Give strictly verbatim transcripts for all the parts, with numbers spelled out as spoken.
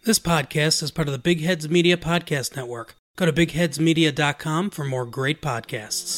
This podcast is part of the Big Heads Media Podcast Network. Go to big heads media dot com for more great podcasts.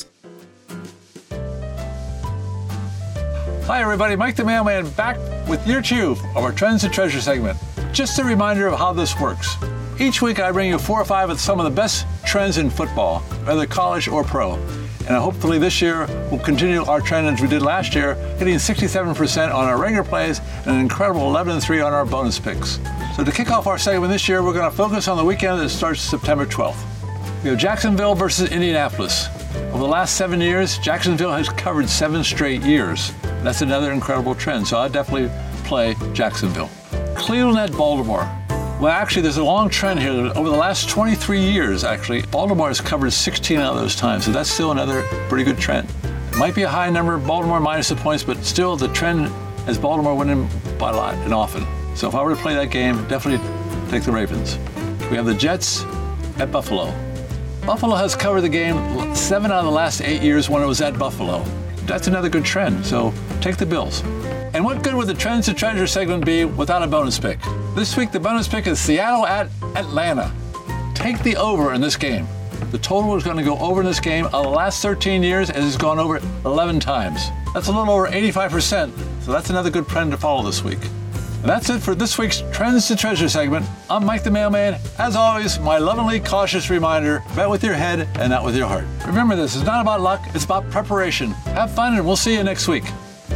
Hi everybody, Mike the Mailman back with year two of our Trends and Treasure segment. Just a reminder of how this works. Each week I bring you four or five of some of the best trends in football, whether college or pro. And hopefully this year we'll continue our trend as we did last year, hitting sixty-seven percent on our regular plays and an incredible eleven and three on our bonus picks. So to kick off our segment this year, we're going to focus on the weekend that starts September twelfth. We have Jacksonville versus Indianapolis. Over the last seven years, Jacksonville has covered seven straight years. That's another incredible trend, so I'd definitely play Jacksonville. Cleveland at Baltimore. Well, actually, there's a long trend here. Over the last twenty-three years, actually, Baltimore has covered sixteen out of those times, so that's still another pretty good trend. It might be a high number, Baltimore minus the points, but still the trend is Baltimore winning by a lot and often. So if I were to play that game, definitely take the Ravens. We have the Jets at Buffalo. Buffalo has covered the game seven out of the last eight years when it was at Buffalo. That's another good trend, so take the Bills. And what good would the Trends and Treasure segment be without a bonus pick? This week, the bonus pick is Seattle at Atlanta. Take the over in this game. The total is going to go over in this game. Of the last thirteen years, it has gone over eleven times. That's a little over eighty-five percent, so that's another good trend to follow this week. And that's it for this week's Trends to Treasure segment. I'm Mike the Mailman. As always, my lovingly cautious reminder, bet with your head and not with your heart. Remember, this is not about luck, it's about preparation. Have fun, and we'll see you next week.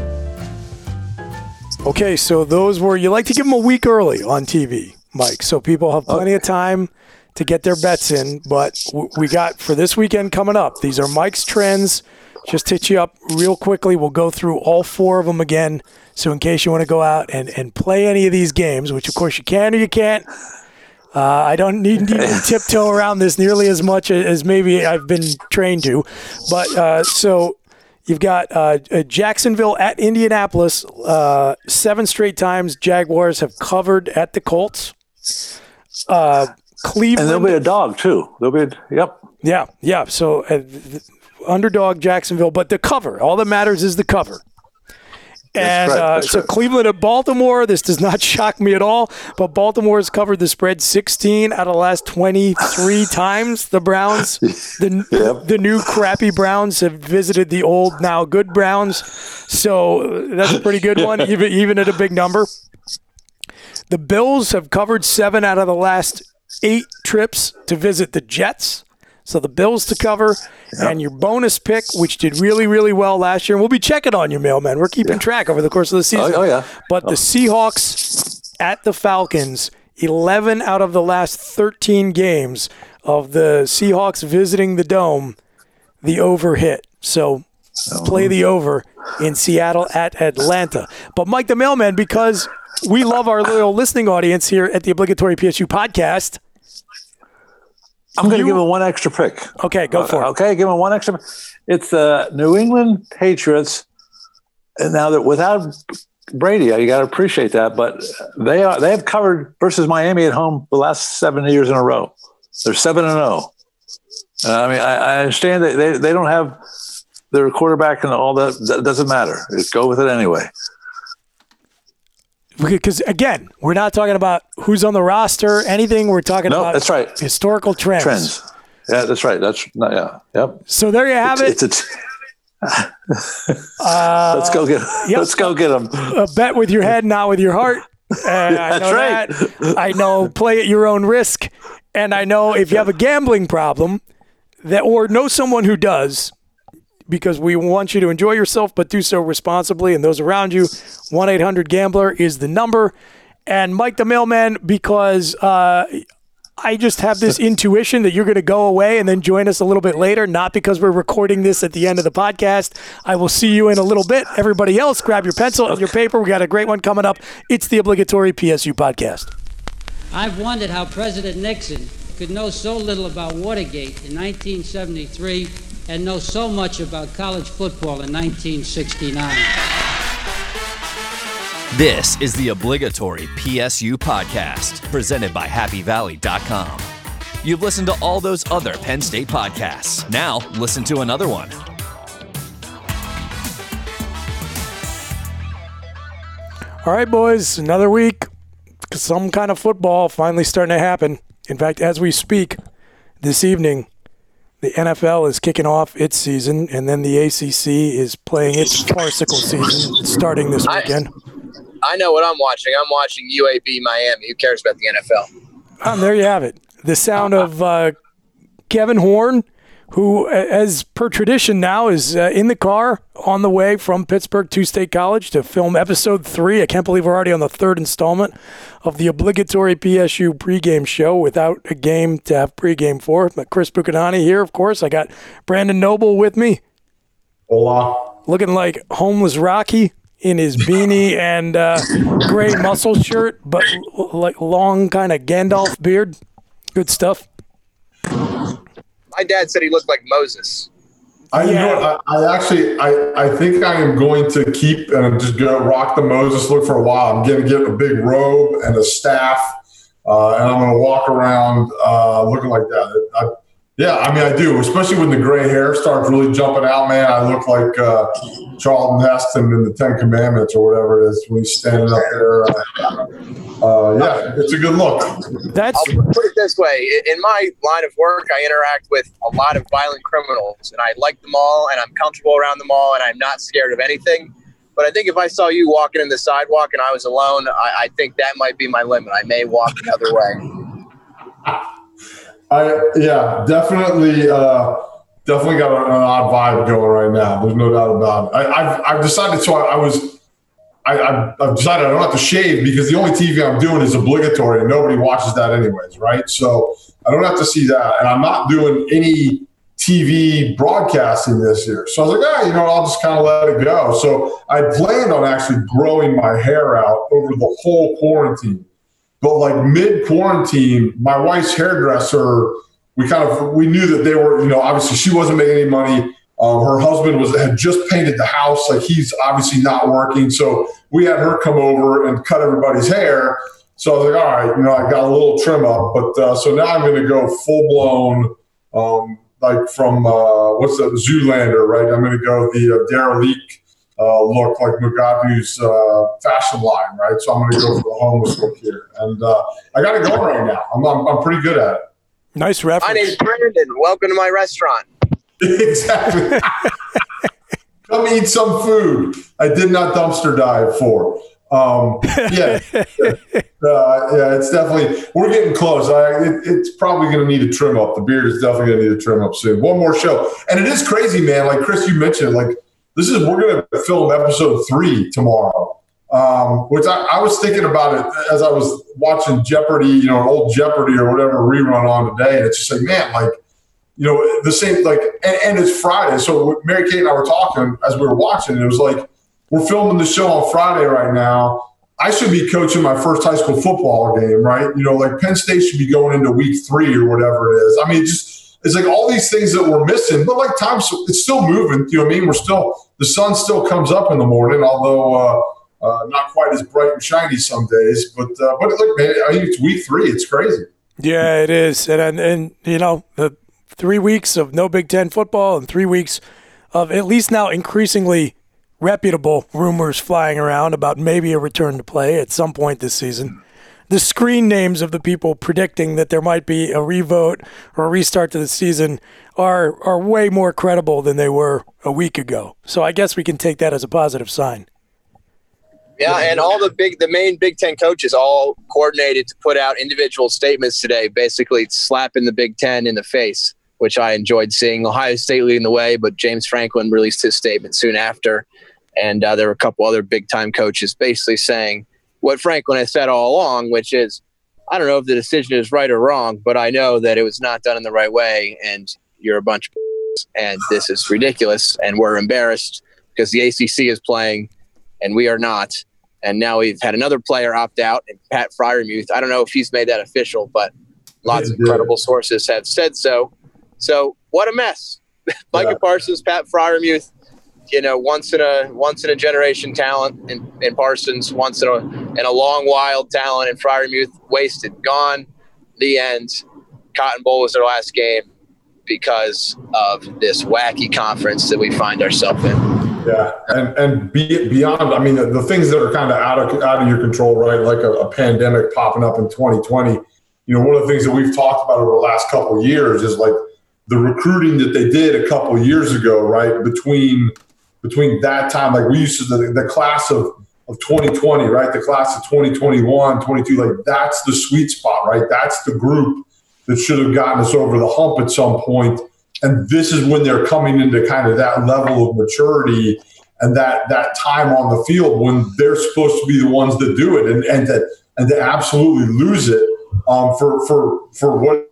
Okay, so those were, you like to give them a week early on T V, Mike, so people have plenty of time to get their bets in, but we got, for this weekend coming up, these are Mike's trends. Just hit you up real quickly. We'll go through all four of them again. So in case you want to go out and, and play any of these games, which of course you can or you can't, uh, I don't need to even tiptoe around this nearly as much as maybe I've been trained to. But uh, so you've got uh, Jacksonville at Indianapolis. Uh, seven straight times Jaguars have covered at the Colts. Uh, Cleveland. And there'll be a dog too. There'll be a, yep. Yeah, yeah. So uh, underdog Jacksonville, but the cover. All that matters is the cover. And right, uh, so right. Cleveland at Baltimore, this does not shock me at all, but Baltimore has covered the spread sixteen out of the last twenty-three times. The Browns, the, yep. the new crappy Browns have visited the old, now good Browns. So that's a pretty good one, even, even at a big number. The Bills have covered seven out of the last eight trips to visit the Jets. So the Bills to cover, yep. and your bonus pick, which did really, really well last year. And we'll be checking on you, Mailman. We're keeping yeah. track over the course of the season. Oh, oh yeah. But oh. the Seahawks at the Falcons, eleven out of the last thirteen games of the Seahawks visiting the Dome, the over hit. So oh. play the over in Seattle at Atlanta. But Mike the Mailman, because we love our loyal listening audience here at the obligatory P S U podcast, I'm going to give him one extra pick. Okay, go for uh, it. Okay, give him one extra pick. It's the uh, New England Patriots. And now that without Brady, you got to appreciate that, but they are they have covered versus Miami at home the last seven years in a row. They're seven and zero. I mean, I, I understand that they they don't have their quarterback and all that. That doesn't matter. Just go with it anyway. Because, again, we're not talking about who's on the roster, anything. We're talking no, about that's right. historical trends. Trends. Yeah, that's right. That's not, yeah. Yep. So there you have it's, it. It's a t- uh, let's go get. Yep. Let's go get them. A bet with your head, not with your heart. Uh, that's I know right. That. I know play at your own risk, and I know if you have a gambling problem, that or know someone who does. Because we want you to enjoy yourself, but do so responsibly, and those around you. one eight hundred gambler is the number. And Mike the Mailman, because uh, I just have this intuition that you're going to go away and then join us a little bit later, not because we're recording this at the end of the podcast. I will see you in a little bit. Everybody else, grab your pencil and your paper. We got a great one coming up. It's the obligatory P S U podcast. I've wondered how President Nixon could know so little about Watergate in nineteen seventy-three and know so much about college football in nineteen sixty-nine. This is the obligatory P S U podcast, presented by happy valley dot com. You've listened to all those other Penn State podcasts. Now, listen to another one. All right, boys, another week. some kind of football finally starting to happen. In fact, as we speak this evening, the N F L is kicking off its season, and then the A C C is playing its farcical season starting this weekend. I, I know what I'm watching. I'm watching U A B Miami. Who cares about the N F L? Um, there you have it. The sound of uh, Kevin Horn, who, as per tradition now, is uh, in the car on the way from Pittsburgh to State College to film episode three. I can't believe we're already on the third installment of the obligatory P S U pregame show without a game to have pregame for. But Chris Buchanani here, of course. I got Brandon Noble with me. Hola. Looking like homeless Rocky in his beanie and uh, gray muscle shirt, but l- like long kind of Gandalf beard. Good stuff. My dad said he looked like Moses. I, you know what, I, I actually, I, I think I am going to keep and I'm just going to rock the Moses look for a while. I'm going to get a big robe and a staff, uh, and I'm going to walk around uh, looking like that. I, yeah, I mean, I do, especially when the gray hair starts really jumping out, man. I look like uh, Charlton Heston in the Ten Commandments or whatever it is when he's standing up there. Uh, uh, yeah, it's a good look. That's I'll put it this way. In my line of work, I interact with a lot of violent criminals, and I like them all, and I'm comfortable around them all, and I'm not scared of anything. But I think if I saw you walking in the sidewalk and I was alone, I, I think that might be my limit. I may walk the other way. I yeah, definitely, uh, definitely got an, an odd vibe going right now. There's no doubt about it. I, I've I've decided. So I, I was, I I've, I've decided I don't have to shave because the only T V I'm doing is obligatory, and nobody watches that anyways, right? So I don't have to see that, and I'm not doing any T V broadcasting this year. So I was like, ah, you know, I'll just kind of let it go. So I planned on actually growing my hair out over the whole quarantine. But like mid-quarantine, my wife's hairdresser, we kind of we knew that they were, you know, obviously she wasn't making any money. Um, her husband was had just painted the house, like he's obviously not working. So we had her come over and cut everybody's hair. So I was like, all right, you know, I got a little trim up, but uh, so now I'm going to go full blown, um, like from uh, what's that, Zoolander, right? I'm going to go the uh, derelict. Uh, look like Mugabe's uh, fashion line, right? So I'm going to go for the homeless look here. And uh, I got it going right now. I'm, I'm I'm pretty good at it. nice reference. My name's Brandon. Welcome to my restaurant. Exactly. Come eat some food. I did not dumpster dive for. Um, yeah. uh, yeah, it's definitely, we're getting close. I, it, it's probably going to need a trim up. The beard is definitely going to need a trim up soon. One more show. And it is crazy, man. Like Chris, you mentioned, like, This is we're going to film episode three tomorrow, um, which I, I was thinking about it as I was watching Jeopardy, you know, an old Jeopardy or whatever rerun on today, and it's just like, man, like, you know, the same like, and, and it's Friday, so Mary Kate and I were talking as we were watching. And it was like we're filming the show on Friday right now. I should be coaching my first high school football game, right? You know, like Penn State should be going into week three or whatever it is. I mean, just. It's like all these things that we're missing, but like time's it's still moving. You know what I mean? We're still the sun still comes up in the morning, although uh, uh, not quite as bright and shiny some days. But uh, but look, man, I think it's week three. It's crazy. Yeah, it is, and, and and you know the three weeks of no Big Ten football and three weeks of at least now increasingly reputable rumors flying around about maybe a return to play at some point this season. The screen names of the people predicting that there might be a revote or a restart to the season are are way more credible than they were a week ago. So I guess we can take that as a positive sign. Yeah, and all the big, the main Big Ten coaches all coordinated to put out individual statements today, basically slapping the Big Ten in the face, which I enjoyed seeing. Ohio State leading the way, but James Franklin released his statement soon after. And uh, there were a couple other big-time coaches basically saying what Franklin has said all along, which is, I don't know if the decision is right or wrong, but I know that it was not done in the right way, and you're a bunch of and this is ridiculous, and we're embarrassed because the A C C is playing, and we are not. And now we've had another player opt out, and Pat Freiermuth. I don't know if he's made that official, but lots yeah, of credible yeah. sources have said so. So what a mess. Micah yeah. Parsons, Pat Freiermuth, you know, once in a once in a generation talent in, in Parsons, once in a in a long wild talent in Freiermuth, wasted, gone. The end. Cotton Bowl was their last game because of this wacky conference that we find ourselves in. Yeah, and and be, beyond, I mean, the, the things that are kind of out of out of your control, right? Like a, a pandemic popping up in twenty twenty. You know, one of the things that we've talked about over the last couple of years is like the recruiting that they did a couple of years ago, right? Between between that time, like we used to, the, the class of, of twenty twenty, right? The class of twenty twenty-one, twenty-two, like that's the sweet spot, right? That's the group that should have gotten us over the hump at some point. And this is when they're coming into kind of that level of maturity and that that time on the field when they're supposed to be the ones that do it and, and to and to absolutely lose it um, for for for what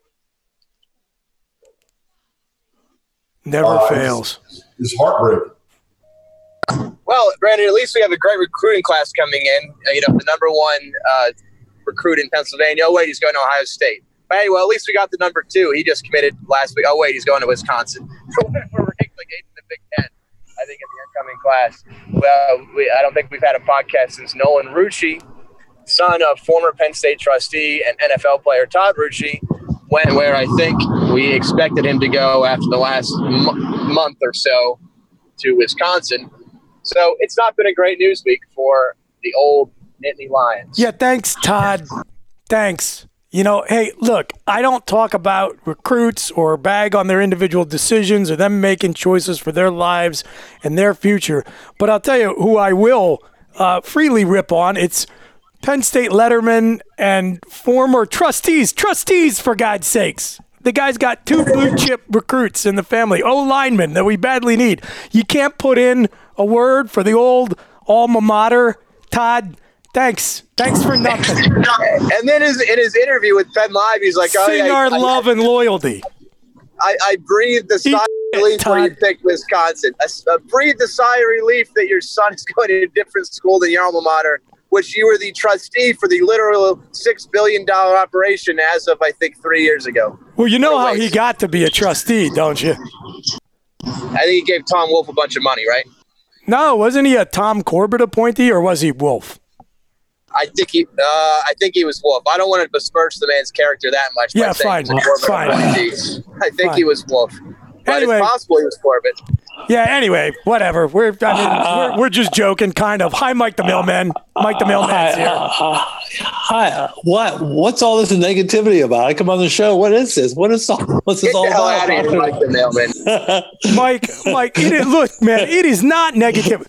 never uh, fails. Is heartbreaking. Well, Brandon, at least we have a great recruiting class coming in. Uh, you know, the number one uh, recruit in Pennsylvania. Oh wait, he's going to Ohio State. Hey, well, at least we got the number two. He just committed last week. Oh, wait, he's going to Wisconsin. We're ranked like eighth in the Big Ten, I think, in the incoming class. Well, we, I don't think we've had a podcast since Nolan Rucci, son of former Penn State trustee and N F L player Todd Rucci, went where I think we expected him to go after the last m- month or so to Wisconsin. So it's not been a great news week for the old Nittany Lions. Yeah, thanks, Todd. Thanks. You know, hey, look, I don't talk about recruits or bag on their individual decisions or them making choices for their lives and their future. But I'll tell you who I will uh, freely rip on. It's Penn State letterman and former trustees. Trustees, for God's sakes. The guy's got two blue-chip recruits in the family, O-linemen that we badly need. You can't put in a word for the old alma mater, Todd. Thanks. Thanks for nothing. And then his, in his interview with Penn Live, he's like, oh, Sing yeah, our I, love I, and loyalty. I, I breathed the sigh of relief when you picked Wisconsin. I, I breathed the sigh of relief that your son is going to a different school than your alma mater, which you were the trustee for the literal six billion dollars operation as of, I think, three years ago. Well, you know how he got to be a trustee, don't you? I think he gave Tom Wolfe a bunch of money, right? No, wasn't he a Tom Corbett appointee, or was he Wolfe? I think he, uh, I think he was Wolf. I don't want to besmirch the man's character that much. Yeah, fine, fine. I think huh. he was Wolf. But anyway, it's possible he was Corbett. Yeah. Anyway, whatever. We're I mean, uh, we're, we're just joking, kind of. Hi, Mike the Mailman. Mike the Mailman's here. Uh, uh, hi. What? What's all this negativity about? I come on the show. What is this? What is all? What's this Get all the hell about? Out of here, Mike the Mailman. Mike, Mike. It is, look, man. It is not negative.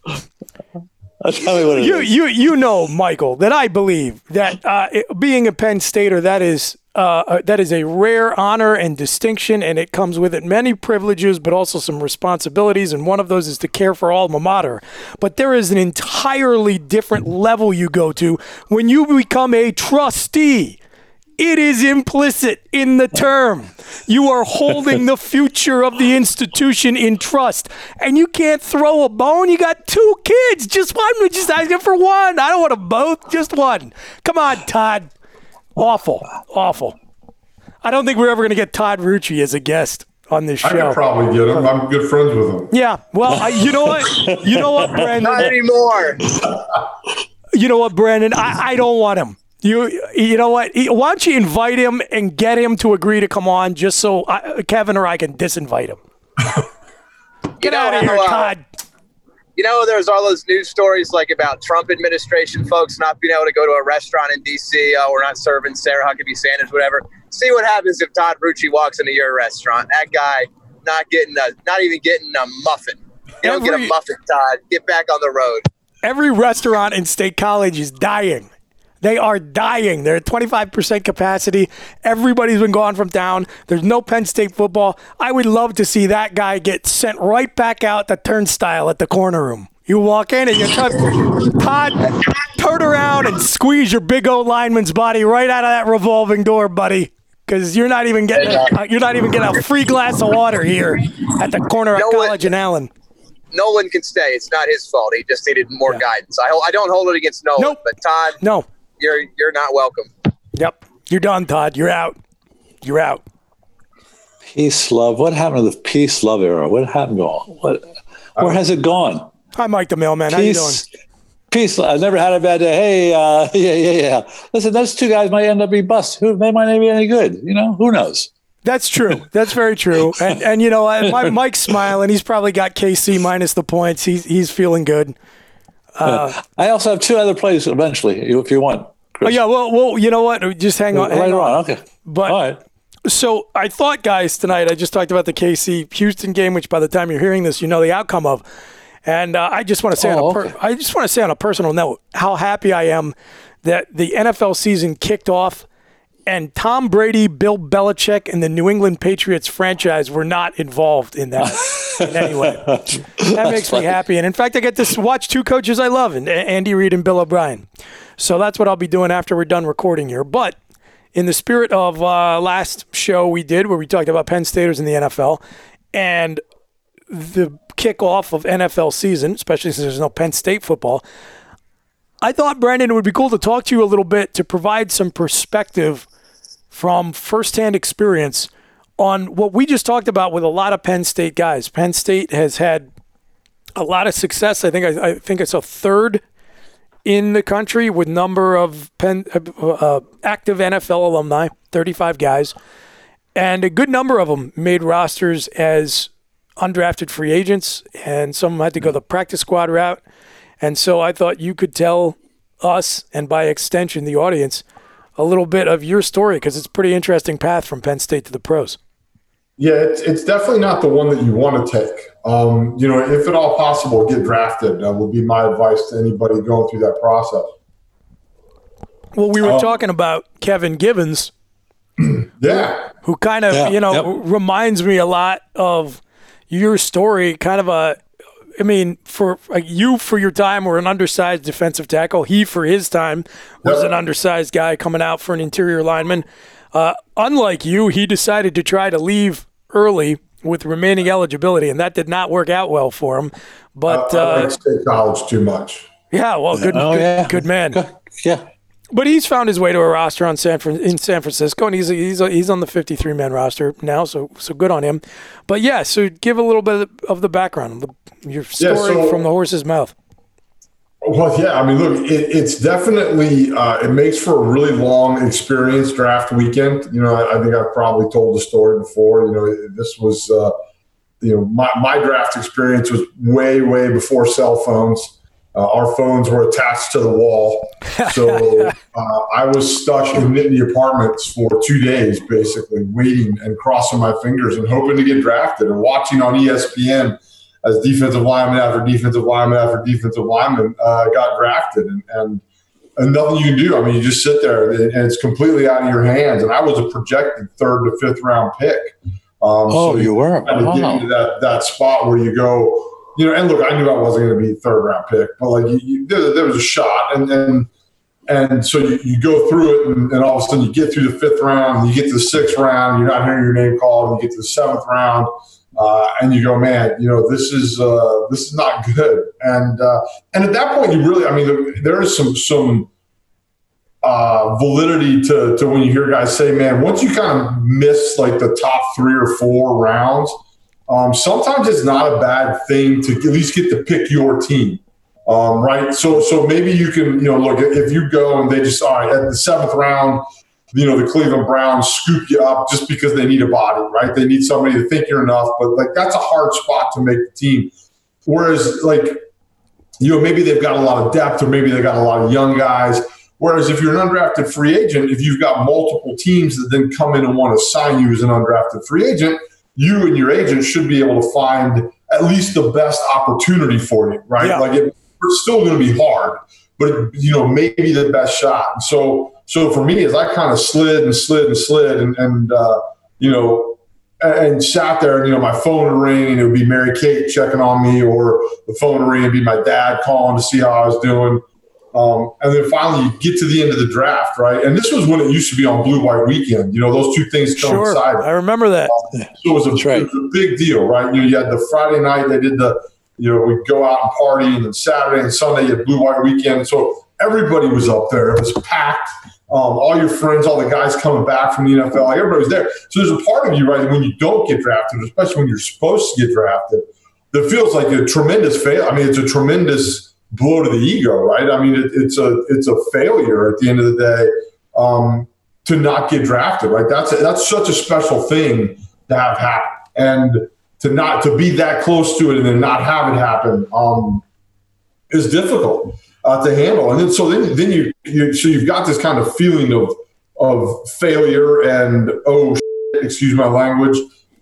Tell me what it you, is. You, you know, Michael, that I believe that uh, it, being a Penn Stater, that is uh, that is a rare honor and distinction, and it comes with it many privileges, but also some responsibilities, and one of those is to care for alma mater. But there is an entirely different level you go to when you become a trustee. It is implicit in the term. You are holding the future of the institution in trust. And you can't throw a bone. You got two kids. Just one. We're just asking for one. I don't want them both. Just one. Come on, Todd. Awful. Awful. I don't think we're ever going to get Todd Rucci as a guest on this show. I could probably get him. I'm good friends with him. Yeah. Well, I, you know what? You know what, Brandon? Not anymore. You know what, Brandon? I, I don't want him. You you know what? Why don't you invite him and get him to agree to come on just so I, Kevin or I can disinvite him? Get you know, out of here, uh, Todd. You know, there's all those news stories like about Trump administration folks not being able to go to a restaurant in D C Oh, we're not serving Sarah Huckabee Sanders, whatever. See what happens if Todd Rucci walks into your restaurant. That guy not getting a, not even getting a muffin. You don't every, get a muffin, Todd. Get back on the road. Every restaurant in State College is dying. They are dying. They're at twenty-five percent capacity. Everybody's been gone from town. There's no Penn State football. I would love to see that guy get sent right back out the turnstile at the corner room. You walk in and you touch Todd, turn around and squeeze your big old lineman's body right out of that revolving door, buddy. Because you're not even getting a, you're not even getting a free glass of water here at the corner of Nolan, College and Allen. Nolan can stay. It's not his fault. He just needed more yeah. guidance. I I don't hold it against Nolan, nope. but Todd, no. You're you're not welcome. Yep. You're done, Todd. You're out. You're out. Peace, love. What happened to the peace, love era? What happened to all? What? Where has it gone? Hi, Mike the Mailman. Peace, how you doing? Peace. I've never had a bad day. Hey, uh, yeah, yeah, yeah. Listen, those two guys might end up being bust. Who? They might not be any good. You know, who knows? That's true. That's very true. And, and you know, my, Mike's smiling. He's probably got K C minus the points. He's he's feeling good. Uh, yeah. I also have two other plays eventually, if you want, Chris. Oh, yeah. Well, well, you know what? Just hang on. Later hang on. on. Okay. But, all right. So I thought, guys, tonight, I just talked about the K C Houston game, which by the time you're hearing this, you know the outcome of. And uh, I just want to say, oh, on a per- okay. I just want to say on a personal note, how happy I am that the N F L season kicked off and Tom Brady, Bill Belichick, and the New England Patriots franchise were not involved in that in any way. That makes me happy. And in fact, I get to watch two coaches I love, and Andy Reid and Bill O'Brien. So that's what I'll be doing after we're done recording here. But in the spirit of uh, last show we did where we talked about Penn Staters in the N F L and the kickoff of N F L season, especially since there's no Penn State football, I thought, Brandon, it would be cool to talk to you a little bit to provide some perspective from firsthand experience on what we just talked about with a lot of Penn State guys. Penn State has had a lot of success. I think I, I think it's a third in the country with number of Penn, uh, active N F L alumni, thirty-five guys, and a good number of them made rosters as undrafted free agents, and some of them had to go the practice squad route. And so I thought you could tell us, and by extension the audience, a little bit of your story, because it's a pretty interesting path from Penn State to the pros. Yeah, it's, it's definitely not the one that you want to take. Um, you know, if at all possible, get drafted. That would be my advice to anybody going through that process. Well, we were um, talking about Kevin Givens. Yeah. Who kind of, yeah, you know, yep. reminds me a lot of your story, kind of a, I mean, for like, you for your time were an undersized defensive tackle. He for his time was yep. an undersized guy coming out for an interior lineman. Uh, unlike you, he decided to try to leave early with remaining eligibility, and that did not work out well for him. But uh, I uh, like state college too much. Yeah, well, good, oh, good, yeah. good man. Good. Yeah. But he's found his way to a roster on San Fran- in San Francisco, and he's he's he's on the fifty-three man roster now, so so good on him. But yeah, so give a little bit of the background, the, your story yeah, so, from the horse's mouth. Well, yeah, I mean, look, it, it's definitely uh, it makes for a really long experience draft weekend. You know, I, I think I've probably told the story before. You know, this was uh, you know my my draft experience was way way before cell phones. Uh, our phones were attached to the wall. So uh, I was stuck in Nittany Apartments for two days, basically, waiting and crossing my fingers and hoping to get drafted and watching on E S P N as defensive lineman after defensive lineman after defensive lineman uh, got drafted. And, and, and nothing you can do. I mean, you just sit there and it's completely out of your hands. And I was a projected third to fifth round pick. Um, oh, so you were? Kind of wow. get into that, that spot where you go, you know, and look, I knew I wasn't going to be a third round pick, but like you, you, there, there was a shot, and and and so you, you go through it, and, and all of a sudden you get through the fifth round, and you get to the sixth round, and you're not hearing your name called, and you get to the seventh round, uh, and you go, man, you know, this is uh, this is not good, and uh, and at that point you really, I mean, there is some some uh, validity to to when you hear guys say, man, once you kind of miss like the top three or four rounds. Um, sometimes it's not a bad thing to at least get to pick your team, um, right? So, so maybe you can, you know, look, if you go and they just, all right, at the seventh round, you know, the Cleveland Browns scoop you up just because they need a body, right? They need somebody to think you're enough, but like that's a hard spot to make the team. Whereas, like, you know, maybe they've got a lot of depth, or maybe they got a lot of young guys. Whereas if you're an undrafted free agent, if you've got multiple teams that then come in and want to sign you as an undrafted free agent, you and your agent should be able to find at least the best opportunity for you, right? Yeah. Like it, it's still going to be hard, but it, you know, maybe the best shot. And so, so for me, as I kind of slid and slid and slid, and, and uh, you know, and, and sat there, and you know, my phone would ring, and it would be Mary Kate checking on me, or the phone would ring and be my dad calling to see how I was doing. Um, and then finally you get to the end of the draft, right? And this was when it used to be on Blue White Weekend. You know, those two things coincided. Sure, I remember that. Um, so it was, a, right. it was a big deal, right? You know, you had the Friday night, they did the, you know, we'd go out and party, and then Saturday and Sunday you had Blue White Weekend. So everybody was up there. It was packed. Um, all your friends, all the guys coming back from the N F L, like everybody was there. So there's a part of you, right, when you don't get drafted, especially when you're supposed to get drafted, that feels like a tremendous fail. I mean, it's a tremendous blow to the ego, right? I mean, it, it's a it's a failure at the end of the day um, to not get drafted, right? That's that's such a special thing to have happen, and to not to be that close to it and then not have it happen um, is difficult uh, to handle. And then so then then you, you so you've got this kind of feeling of of failure and oh, shit, excuse my language,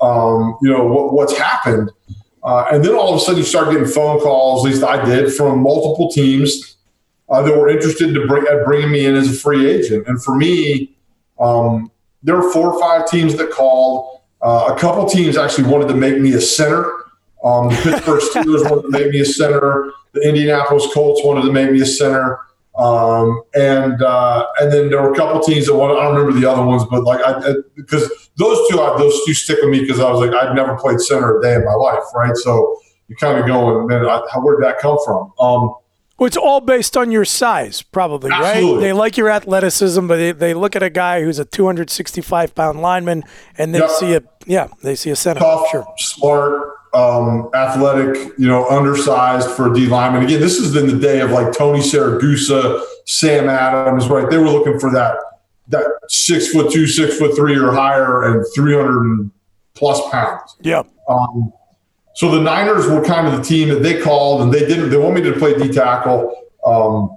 um, you know what, what's happened, uh, and then all of a sudden you start getting phone calls. At least I did from multiple teams uh, that were interested to bring at bringing me in as a free agent. And for me, um, there were four or five teams that called. Uh, a couple teams actually wanted to make me a center. Um, the Pittsburgh Steelers wanted to make me a center. The Indianapolis Colts wanted to make me a center. Um, and uh, and then there were a couple teams that wanted. I don't remember the other ones, but like I, because those two, those two stick with me because I was like I'd never played center a day in my life, right? So you kind of go and man, I, where did that come from? Um, Well, it's all based on your size, probably, Absolutely. right? They like your athleticism, but they, they look at a guy who's a two hundred sixty-five pound lineman, and they Yep. see a yeah, they see a center. tough, Sure. smart, um, athletic, you know, undersized for a D lineman. Again, this is in the day of like Tony Siragusa, Sam Adams, right? They were looking for that that six foot two, six foot three or higher, and three hundred plus pounds. Yeah. Um, so the Niners were kind of the team that they called, and they didn't. They want me to play D tackle. Um,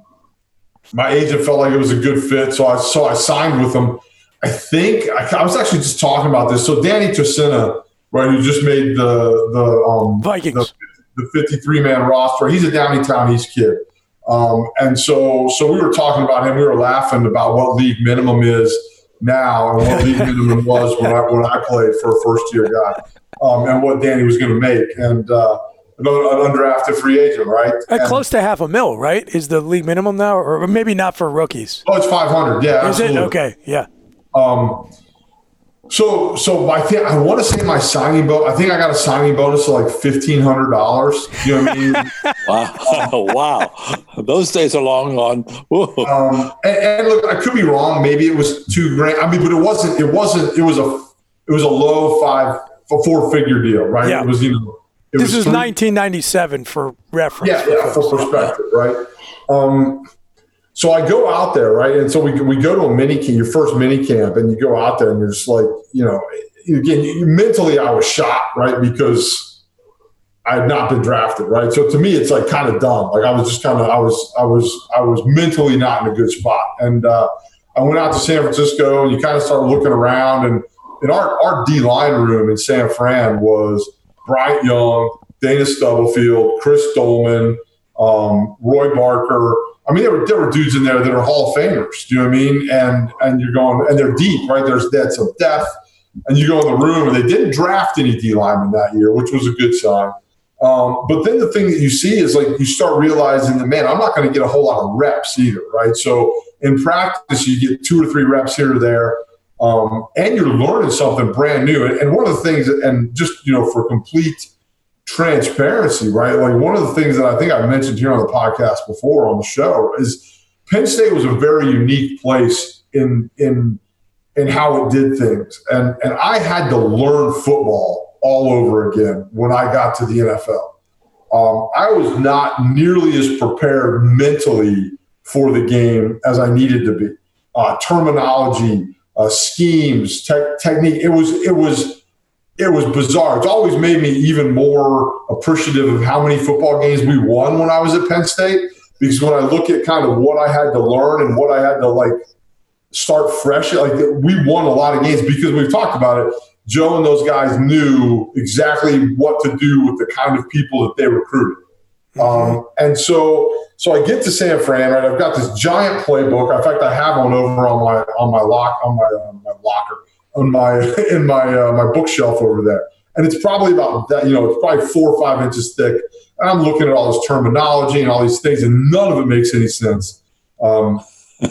my agent felt like it was a good fit, so I so I signed with them. I think I, I was actually just talking about this. So Danny Tocina, right, who just made the the um, Vikings, the, the fifty-three man roster. He's a Downingtown East kid, um, and so so we were talking about him. We were laughing about what league minimum is now and what league minimum was when I when I played for a first year guy. Um, and what Danny was going to make, and uh, another an undrafted free agent, right? At And, close to half a mil, right? Is the league minimum now, or maybe not for rookies? oh, it's five hundred. Yeah, Is absolutely. it okay? Yeah. Um, so so I think I want to say my signing bonus. I think I got a signing bonus of like fifteen hundred dollars. You know what I mean? Wow, wow, those days are long gone. um, and, and look, I could be wrong. Maybe it was two grand. I mean, but it wasn't. It wasn't. It was a. It was a low five. A four-figure deal, right? Yeah. It was, you know, it This was is three, nineteen ninety-seven for reference. Yeah, yeah, for perspective, right? Um, so I go out there, right, and so we we go to a mini camp, your first mini camp, and you go out there, and you're just like, you know, again, you, mentally I was shocked, right, because I had not been drafted, right. So to me, it's like kind of dumb. Like I was just kind of, I was, I was, I was mentally not in a good spot, and uh, I went out to San Francisco, and you kind of started looking around and. And our, our D-line room in San Fran was Bryant Young, Dana Stubblefield, Chris Dolman, um, Roy Barker. I mean, there were there were dudes in there that are Hall of Famers. Do you know what I mean? And and you're going, and they're deep, right? There's that's some depth. And you go in the room, and they didn't draft any D-linemen that year, which was a good sign. Um, but then the thing that you see is like you start realizing that, man, I'm not going to get a whole lot of reps either, right? So in practice, you get two or three reps here or there. Um, and you're learning something brand new. And, and one of the things, and just, you know, for complete transparency, right? Like one of the things that I think I mentioned here on the podcast before on the show is Penn State was a very unique place in, in, in how it did things. And, and I had to learn football all over again when I got to the N F L. Um, I was not nearly as prepared mentally for the game as I needed to be. Uh, terminology, Uh, schemes, te- technique. It was, it was, it was bizarre. It's always made me even more appreciative of how many football games we won when I was at Penn State. Because when I look at kind of what I had to learn and what I had to like start fresh, like we won a lot of games because we've talked about it. Joe and those guys knew exactly what to do with the kind of people that they recruited. Um, and so, so I get to San Fran, right? I've got this giant playbook. In fact, I have one over on my on my lock on my, uh, my locker on my in my uh, my bookshelf over there, and it's probably about that. You know, it's probably four or five inches thick. And I'm looking at all this terminology and all these things, and none of it makes any sense. Um,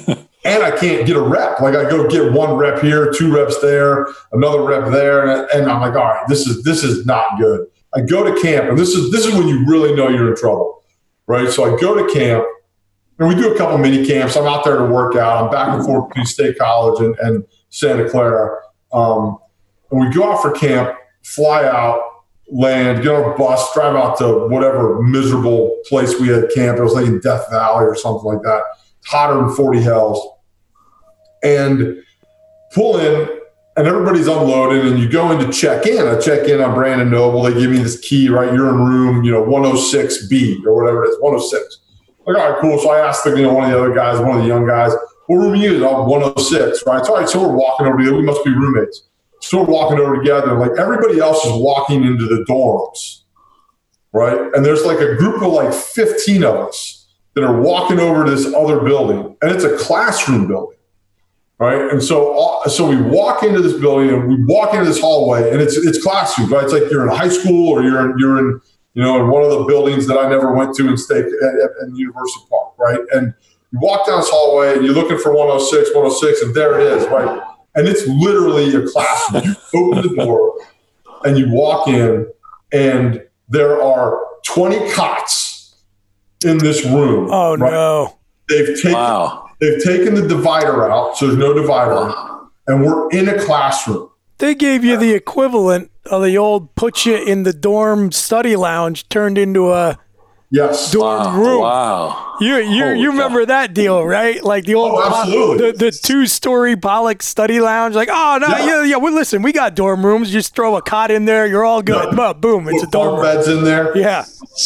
and I can't get a rep. Like I go get one rep here, two reps there, another rep there, and, and I'm like, all right, this is this is not good. I go to camp, and this is this is when you really know you're in trouble, right? So I go to camp, and we do a couple mini camps. I'm out there to work out. I'm back and forth between State College and, and Santa Clara. Um, and we go out for camp, fly out, land, get on a bus, drive out to whatever miserable place we had camp. It was like in Death Valley or something like that. It's hotter than forty hells. And pull in, and everybody's unloading, and you go in to check in. I check in on Brandon Noble. They give me this key, right? You're in room, you know, one oh six B or whatever it is, one oh six. Like, all right, cool. So I asked the, you know, one of the other guys, one of the young guys, what room are you in? Oh, one oh six, right? So, all right, so we're walking over together. We must be roommates. So we're walking over together. Like, everybody else is walking into the dorms, right? And there's like a group of like fifteen of us that are walking over to this other building, and it's a classroom building, right? And so, so we walk into this building, and we walk into this hallway, and it's it's classrooms, right? It's like you're in high school, or you're in, you're in, you know, in one of the buildings that I never went to in State at, at University Park, right? And you walk down this hallway, and you're looking for one oh six, one oh six, and there it is, right? And it's literally a classroom. You open the door, and you walk in, and there are twenty cots in this room. Oh, right? no. They've taken Wow. they've taken the divider out, so there's no divider, and we're in a classroom. They gave you the equivalent of the old put you in the dorm study lounge turned into a Yes. dorm Wow. room. Wow. You you Holy you remember that deal, right? Like the old Oh, absolutely. the, the two story Pollock study lounge. Like, oh no, Yeah. yeah, yeah. Well, listen, we got dorm rooms. Just throw a cot in there. You're all good. Yeah. Boom, it's a Put dorm bunk room. beds in there. Yeah.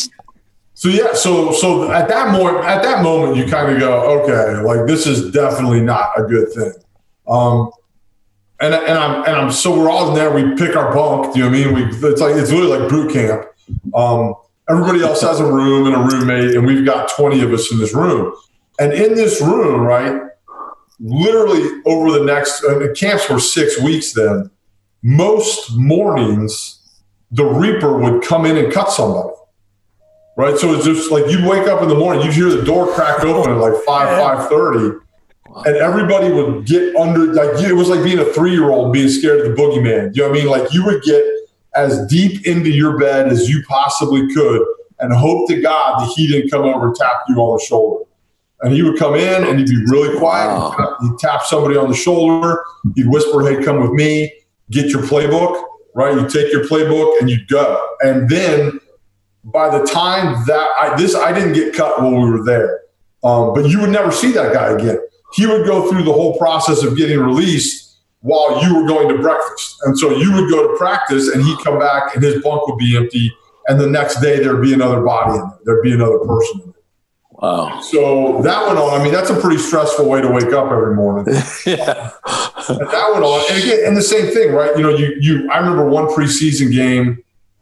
So yeah, so so at that moment, at that moment, you kind of go, okay, like this is definitely not a good thing. Um, and and I'm and I'm so we're all in there. We pick our bunk. Do you know what I mean? We it's like it's literally like boot camp. Um, everybody else has a room and a roommate, and we've got twenty of us in this room. And in this room, right, literally over the next uh, the camps were six weeks. Then most mornings, the Reaper would come in and cut somebody. Right, so it's just like you'd wake up in the morning, you'd hear the door crack open at like five, five thirty, and everybody would get under. Like it was like being a three-year-old being scared of the boogeyman. You know what I mean? Like you would get as deep into your bed as you possibly could, and hope to God that he didn't come over and tap you on the shoulder. And he would come in, and he'd be really quiet. Wow. He'd tap somebody on the shoulder. He'd whisper, "Hey, come with me. Get your playbook." Right? You take your playbook and you go, and then. By the time that I this I didn't get cut while we were there, um, but you would never see that guy again. He would go through the whole process of getting released while you were going to breakfast, and so you would go to practice, and he'd come back, and his bunk would be empty, and the next day there'd be another body in there. There'd be another person in there. Wow. So that went on. I mean, that's a pretty stressful way to wake up every morning. Yeah. And that went on, and again, and the same thing, right? You know, you you. I remember one preseason game.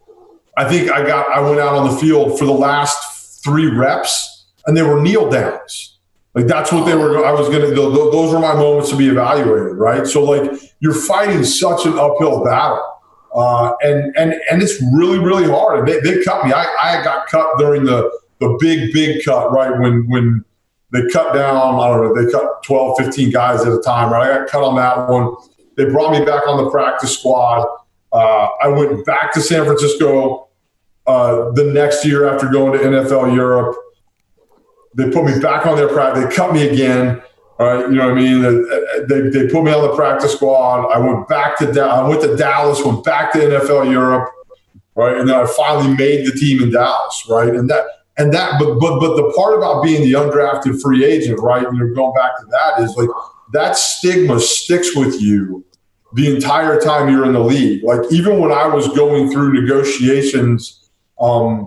I think I got I went out on the field for the last three reps, and they were kneel downs. Like that's what they were. I was gonna. Those were my moments to be evaluated, right? So like you're fighting such an uphill battle, uh, and and and it's really really hard. They, they cut me. I, I got cut during the the big big cut, right when when they cut down. I don't know. They cut twelve, fifteen guys at a time. Right. I got cut on that one. They brought me back on the practice squad. Uh, I went back to San Francisco uh, the next year after going to N F L Europe. They put me back on their practice. They cut me again. All right, you know what I mean? They, they put me on the practice squad. I went back to da- I went to Dallas, went back to N F L Europe, right? And then I finally made the team in Dallas, right? And that and that, but but but the part about being the undrafted free agent, right? You know, going back to that is like that stigma sticks with you the entire time you're in the league. Like even when I was going through negotiations um,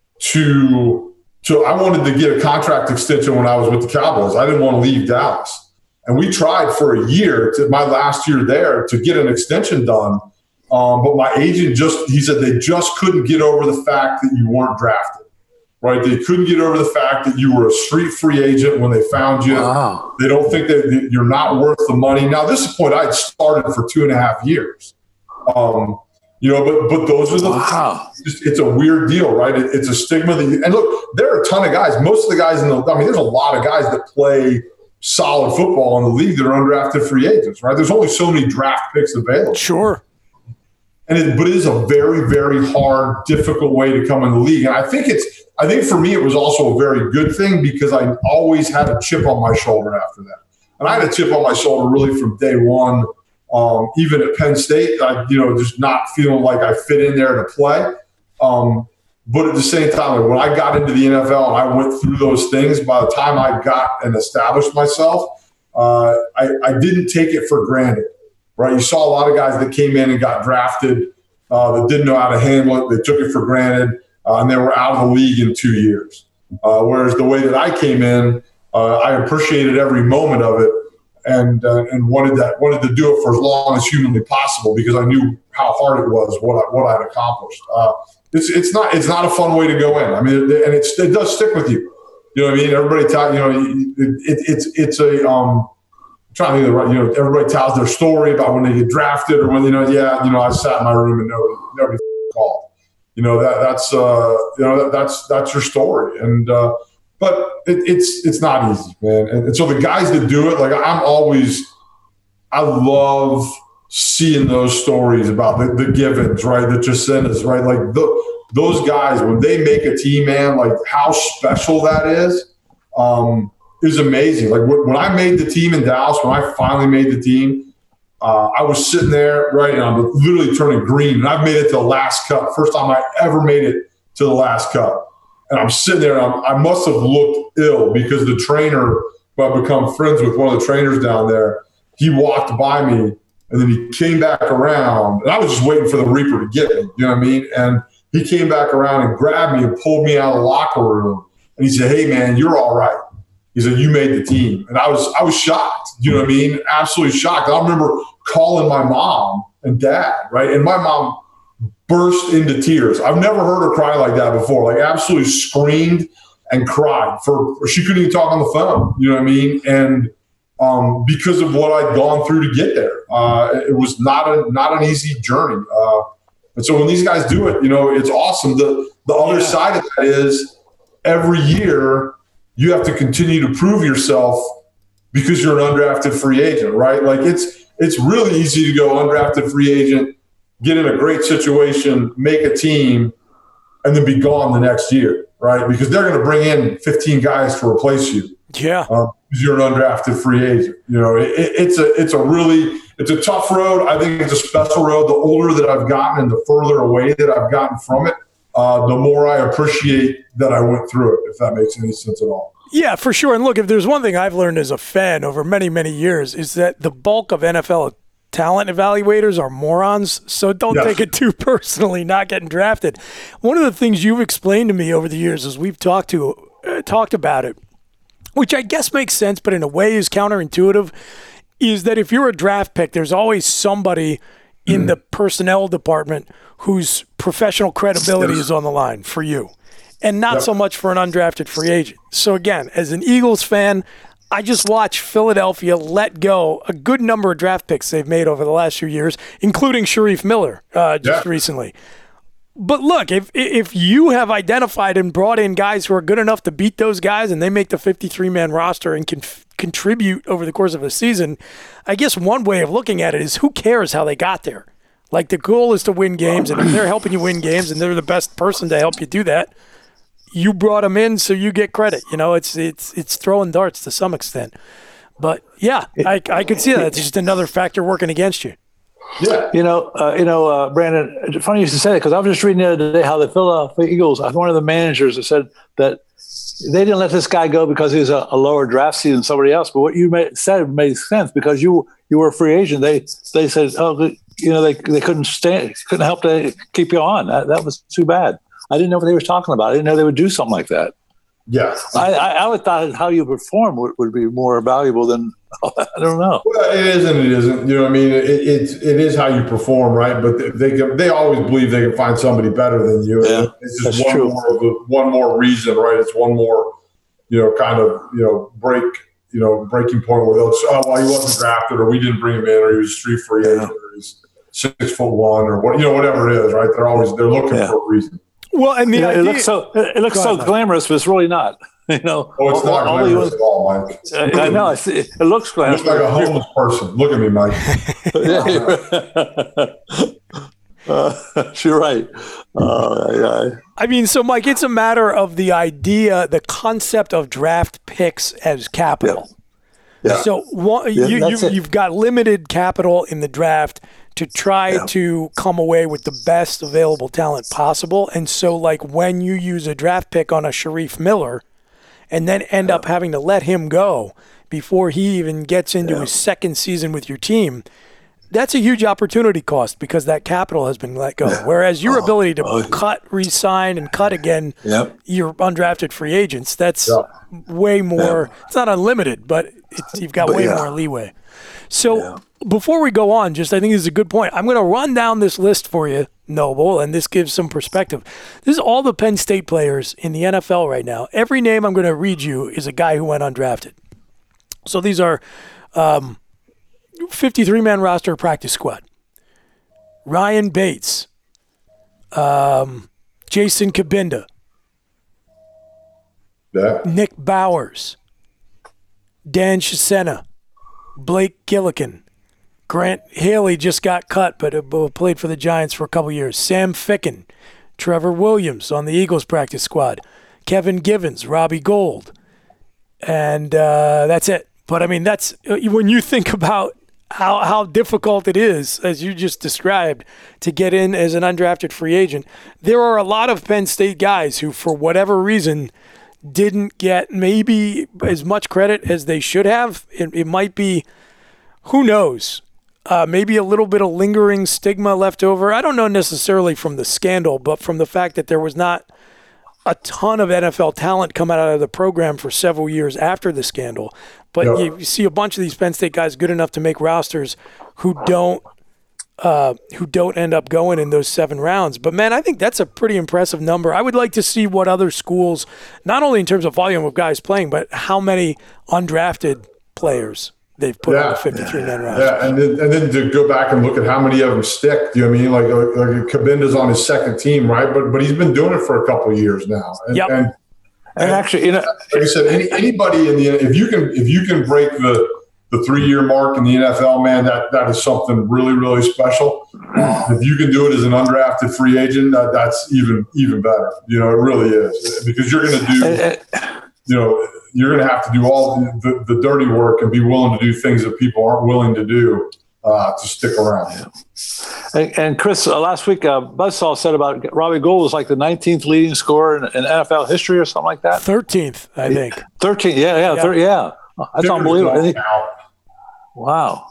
to, to, I wanted to get a contract extension when I was with the Cowboys. I didn't want to leave Dallas. And we tried for a year, to my last year there, to get an extension done. Um, but my agent just, he said they just couldn't get over the fact that you weren't drafted. Right, they couldn't get over the fact that you were a street free agent when they found you. Wow. They don't think that, that you're not worth the money. Now, this is the point I'd started for two and a half years. Um, you know, but but those are the wow. It's, it's a weird deal, right? It, it's a stigma that you, and look, there are a ton of guys. Most of the guys in the, I mean, there's a lot of guys that play solid football in the league that are undrafted free agents, right? There's only so many draft picks available. Sure. And it, but it is a very, very hard, difficult way to come in the league. And I think it's, I think for me, it was also a very good thing because I always had a chip on my shoulder after that. And I had a chip on my shoulder really from day one, um, even at Penn State, I, you know, just not feeling like I fit in there to play. Um, but at the same time, like when I got into the N F L and I went through those things, by the time I got and established myself, uh, I, I didn't take it for granted. right? You saw a lot of guys that came in and got drafted uh, that didn't know how to handle it. They took it for granted, uh, and they were out of the league in two years. Uh, whereas the way that I came in, uh, I appreciated every moment of it, and uh, and wanted that wanted to do it for as long as humanly possible because I knew how hard it was, what I, what I'd accomplished. Uh, it's it's not it's not a fun way to go in. I mean, it, and it's, it does stick with you. You know what I mean? Everybody tell you know it, it, it's it's a um. I'm trying to think of the right, you know, everybody tells their story about when they get drafted or when you know, yeah, you know, I sat in my room and nobody nobody called. You know that that's uh, you know that, that's that's your story, and uh, but it, it's it's not easy, man. And, and so the guys that do it, like I'm always, I love seeing those stories about the, the Givens, right? The Jacintas, right? Like the, those guys when they make a team, man, like how special that is, um, is amazing. Like when I made the team in Dallas, when I finally made the team. Uh, I was sitting there, right, and I'm literally turning green, and I've made it to the last cut. First time I ever made it to the last cut. And I'm sitting there, and I'm, I must have looked ill because the trainer, who I've become friends with, one of the trainers down there, he walked by me, and then he came back around, and I was just waiting for the Reaper to get me, you know what I mean? And he came back around and grabbed me and pulled me out of the locker room, and he said, "Hey, man, you're all right." He said, "You made the team." And I was I was shocked, you know what I mean? Absolutely shocked. I remember calling my mom and dad, right? And my mom burst into tears. I've never heard her cry like that before, like absolutely screamed and cried. For she couldn't even talk on the phone, you know what I mean? And um, because of what I'd gone through to get there. Uh, it was not a not an easy journey. Uh, and so when these guys do it, you know, it's awesome. The, the other yeah. side of that is every year – you have to continue to prove yourself because you're an undrafted free agent, right? Like it's it's really easy to go undrafted free agent, get in a great situation, make a team, and then be gone the next year, right? Because they're going to bring in fifteen guys to replace you. Yeah, um, because you're an undrafted free agent. You know, it, it's a it's a really it's a tough road. I think it's a special road. The older that I've gotten and the further away that I've gotten from it, Uh, the more I appreciate that I went through it, if that makes any sense at all. Yeah, for sure. And look, if there's one thing I've learned as a fan over many, many years is that the bulk of N F L talent evaluators are morons. So don't yes. take it too personally not getting drafted. One of the things you've explained to me over the years as we've talked to uh, talked about it, which I guess makes sense, but in a way is counterintuitive, is that if you're a draft pick, there's always somebody in the personnel department whose professional credibility is on the line for you and not yep. so much for an undrafted free agent. So again, as an Eagles fan, I just watched Philadelphia let go a good number of draft picks they've made over the last few years, including Sharif Miller uh, just yep. recently. But look, if if you have identified and brought in guys who are good enough to beat those guys and they make the fifty-three man roster and can f- contribute over the course of a season, I guess one way of looking at it is who cares how they got there? Like the goal is to win games, and if they're helping you win games and they're the best person to help you do that, you brought them in so you get credit. You know, it's it's it's throwing darts to some extent. But yeah, I I could see that. It's just another factor working against you. Yeah, you know, uh, you know, uh, Brandon. It's funny you should say that because I was just reading the other day how the Philadelphia Eagles. One of the managers has said that they didn't let this guy go because he was a, a lower draft seed than somebody else. But what you made, said made sense because you you were a free agent. They they said, oh, you know, they they couldn't stand, couldn't help to keep you on. That, that was too bad. I didn't know what they were talking about. I didn't know they would do something like that. Yeah, I, I, I would thought how you perform would, would be more valuable than I don't know. Well, it is and it isn't. You know what I mean? It, it's it is how you perform, right? But they they, can, they always believe they can find somebody better than you. Yeah, it's just that's one true. more of a, one more reason, right? It's one more, you know, kind of you know break, you know, breaking point where they'll say, oh, well, he wasn't drafted, or we didn't bring him in, or he was street free agent, or he's six foot one, or what, you know, whatever it is, right? They're always they're looking yeah. for a reason. Well, I mean, yeah, idea, it looks so it looks so on, glamorous, but it's really not. You know, oh, it's not all, glamorous all at all, Mike. Uh, I know it, it looks glamorous. Looks like a homeless person. Look at me, Mike. uh, you're right. Uh, yeah. I mean, so Mike, it's a matter of the idea, the concept of draft picks as capital. Yeah. Yeah. So one, yeah, you, you, you've got limited capital in the draft to try yeah. to come away with the best available talent possible. And so, like, when you use a draft pick on a Sharif Miller and then end yeah. up having to let him go before he even gets into yeah. his second season with your team, that's a huge opportunity cost because that capital has been let go. Yeah. Whereas your oh, ability to oh, cut, re-sign, and cut again, yep. your undrafted free agents, that's yep. way more. Yeah. It's not unlimited, but it's, you've got but way yeah. more leeway. So yeah. before we go on, just I think this is a good point. I'm going to run down this list for you, Noble, and this gives some perspective. This is all the Penn State players in the N F L right now. Every name I'm going to read you is a guy who went undrafted. So these are um, fifty-three man roster practice squad. Ryan Bates, um, Jason Kabinda, yeah. Nick Bowers, Dan Chisena, Blake Gillikin, Grant Haley just got cut but uh, played for the Giants for a couple years, Sam Ficken, Trevor Williams on the Eagles practice squad, Kevin Givens, Robbie Gould, and uh, that's it. But, I mean, that's when you think about how how difficult it is, as you just described, to get in as an undrafted free agent. There are a lot of Penn State guys who, for whatever reason, didn't get maybe as much credit as they should have. It, it might be, who knows, uh, maybe a little bit of lingering stigma left over. I don't know necessarily from the scandal, but from the fact that there was not a ton of N F L talent come out of the program for several years after the scandal. But yep. you, you see a bunch of these Penn State guys good enough to make rosters who don't uh, who don't end up going in those seven rounds. But, man, I think that's a pretty impressive number. I would like to see what other schools, not only in terms of volume of guys playing, but how many undrafted players they've put yeah. on the fifty-three man roster. Yeah, and then, and then to go back and look at how many of them stick. Do you know what I mean? Like, like Kabinda's on his second team, right? But but he's been doing it for a couple of years now. And, yep. and And actually, you know, like I said, any, anybody in the if you can if you can break the, the three year mark in the N F L, man, that, that is something really really special. If you can do it as an undrafted free agent, that, that's even even better. You know, it really is, because you're going to do, you know, you're going to have to do all the, the dirty work and be willing to do things that people aren't willing to do uh, to stick around. Yeah. And, and Chris, uh, last week, uh, Buzzsaw said about Robbie Gould was like the nineteenth leading scorer in, in N F L history or something like that. thirteenth, I think. thirteenth, yeah, yeah, yeah. thirty, yeah. That's unbelievable. Wow.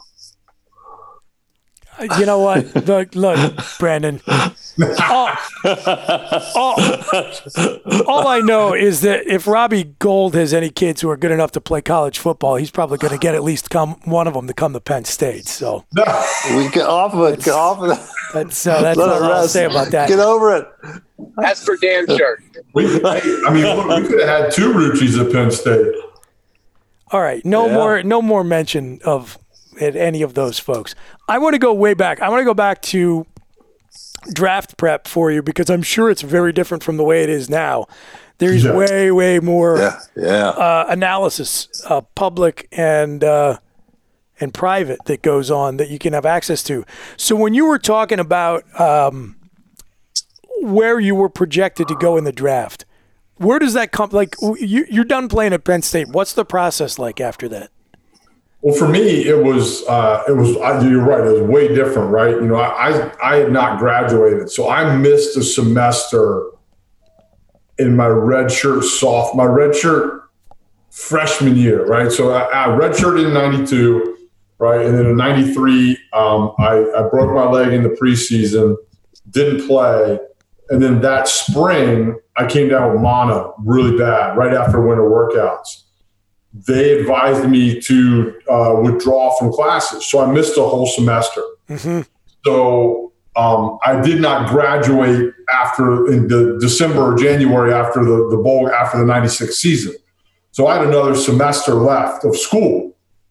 You know what? Look, look, Brandon. All, all, all I know is that if Robbie Gould has any kids who are good enough to play college football, he's probably going to get at least come one of them to come to Penn State. So we get off of it. Get off of it. That's uh, that's all I'll say about that. Get over it. That's for damn sure. We, I mean, we could have had two Ruchis at Penn State. All right, no yeah. more, no more mention of any of those folks. I want to go way back. I want to go back to draft prep for you because I'm sure it's very different from the way it is now. There's yeah. way, way more yeah. Yeah. Uh, analysis, uh, public and uh, and private, that goes on that you can have access to. So when you were talking about um, where you were projected to go in the draft, where does that come? Like, you, you're done playing at Penn State. What's the process like after that? Well, for me, it was uh, it was. You're right. It was way different, right? You know, I I had not graduated, so I missed a semester in my redshirt soft, my redshirt freshman year, right? So I, I redshirted in ninety-two, right, and then in ninety-three, um, I, I broke my leg in the preseason, didn't play, and then that spring I came down with mono really bad right after winter workouts. They advised me to uh, withdraw from classes. So I missed a whole semester. Mm-hmm. So um, I did not graduate after in the December or January after the, the bowl, after the ninety-six season. So I had another semester left of school.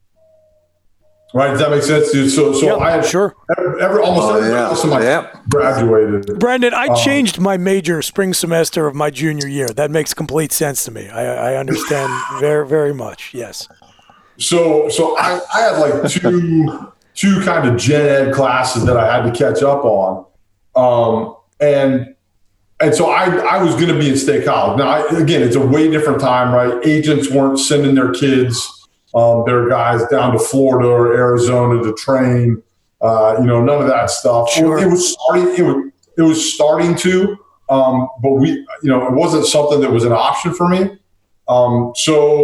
Right? Does that make sense to you? So, so yep, I had sure. every, every, almost oh, everybody yeah. else in my yep. graduated. Brandon, I um, changed my major spring semester of my junior year. That makes complete sense to me. I, I understand very, very much. Yes. So, so I, I had like two, two kind of gen ed classes that I had to catch up on. Um, and, and so I, I was going to be in State College. Now, I, again, it's a way different time, right? Agents weren't sending their kids, um, their guys down to Florida or Arizona to train, uh, you know, none of that stuff. Sure. It was starting, it was, it was starting to, um, but we, you know, it wasn't something that was an option for me. Um, so,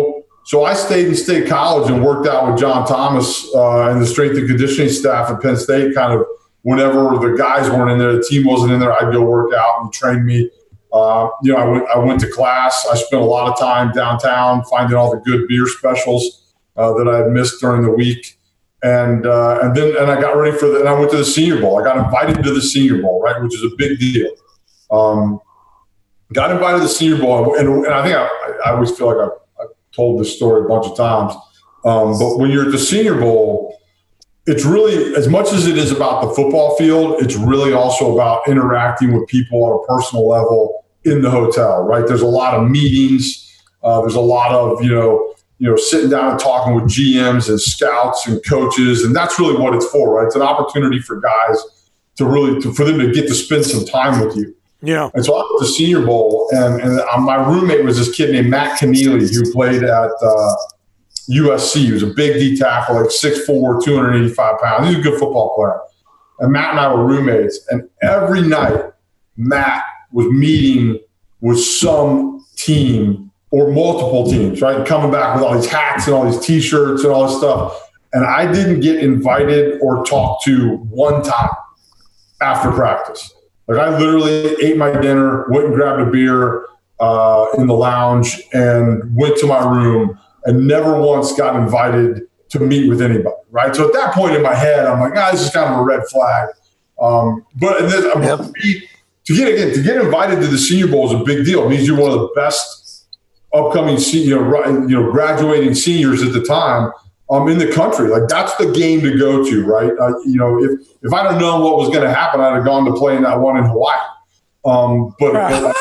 So I stayed in State College and worked out with John Thomas uh, and the strength and conditioning staff at Penn State. Kind of whenever the guys weren't in there, the team wasn't in there, I'd go work out and train me. Uh, you know, I went, I went to class. I spent a lot of time downtown finding all the good beer specials uh, that I had missed during the week. And uh, and then and I got ready for the, and I went to the Senior Bowl. I got invited to the Senior Bowl, right, which is a big deal. Um, got invited to the Senior Bowl, and, and I think I, I always feel like I've, I've told this story a bunch of times. Um, but when you're at the Senior Bowl, it's really, as much as it is about the football field, it's really also about interacting with people on a personal level in the hotel, right? There's a lot of meetings. Uh, there's a lot of, you know, you know, sitting down and talking with G Ms and scouts and coaches. And that's really what it's for, right? It's an opportunity for guys to really, to, for them to get to spend some time with you. Yeah. And so I was at the Senior Bowl, and, and my roommate was this kid named Matt Keneally, who played at uh, U S C. He was a big D tackle, like six foot four, two hundred eighty-five pounds. He's a good football player. And Matt and I were roommates. And every night, Matt was meeting with some team or multiple teams, right? Coming back with all these hats and all these T-shirts and all this stuff. And I didn't get invited or talked to one time after practice. Like, I literally ate my dinner, went and grabbed a beer uh, in the lounge, and went to my room, and never once got invited to meet with anybody, right? So at that point in my head, I'm like, ah, this is kind of a red flag. Um, but and then, yep. to get again to get invited to the Senior Bowl is a big deal. It means you're one of the best upcoming, you know, you know, graduating seniors at the time um, in the country. Like, that's the game to go to, right? Uh, you know, if if I'd have known what was going to happen, I'd have gone to play in that one in Hawaii. Um, but,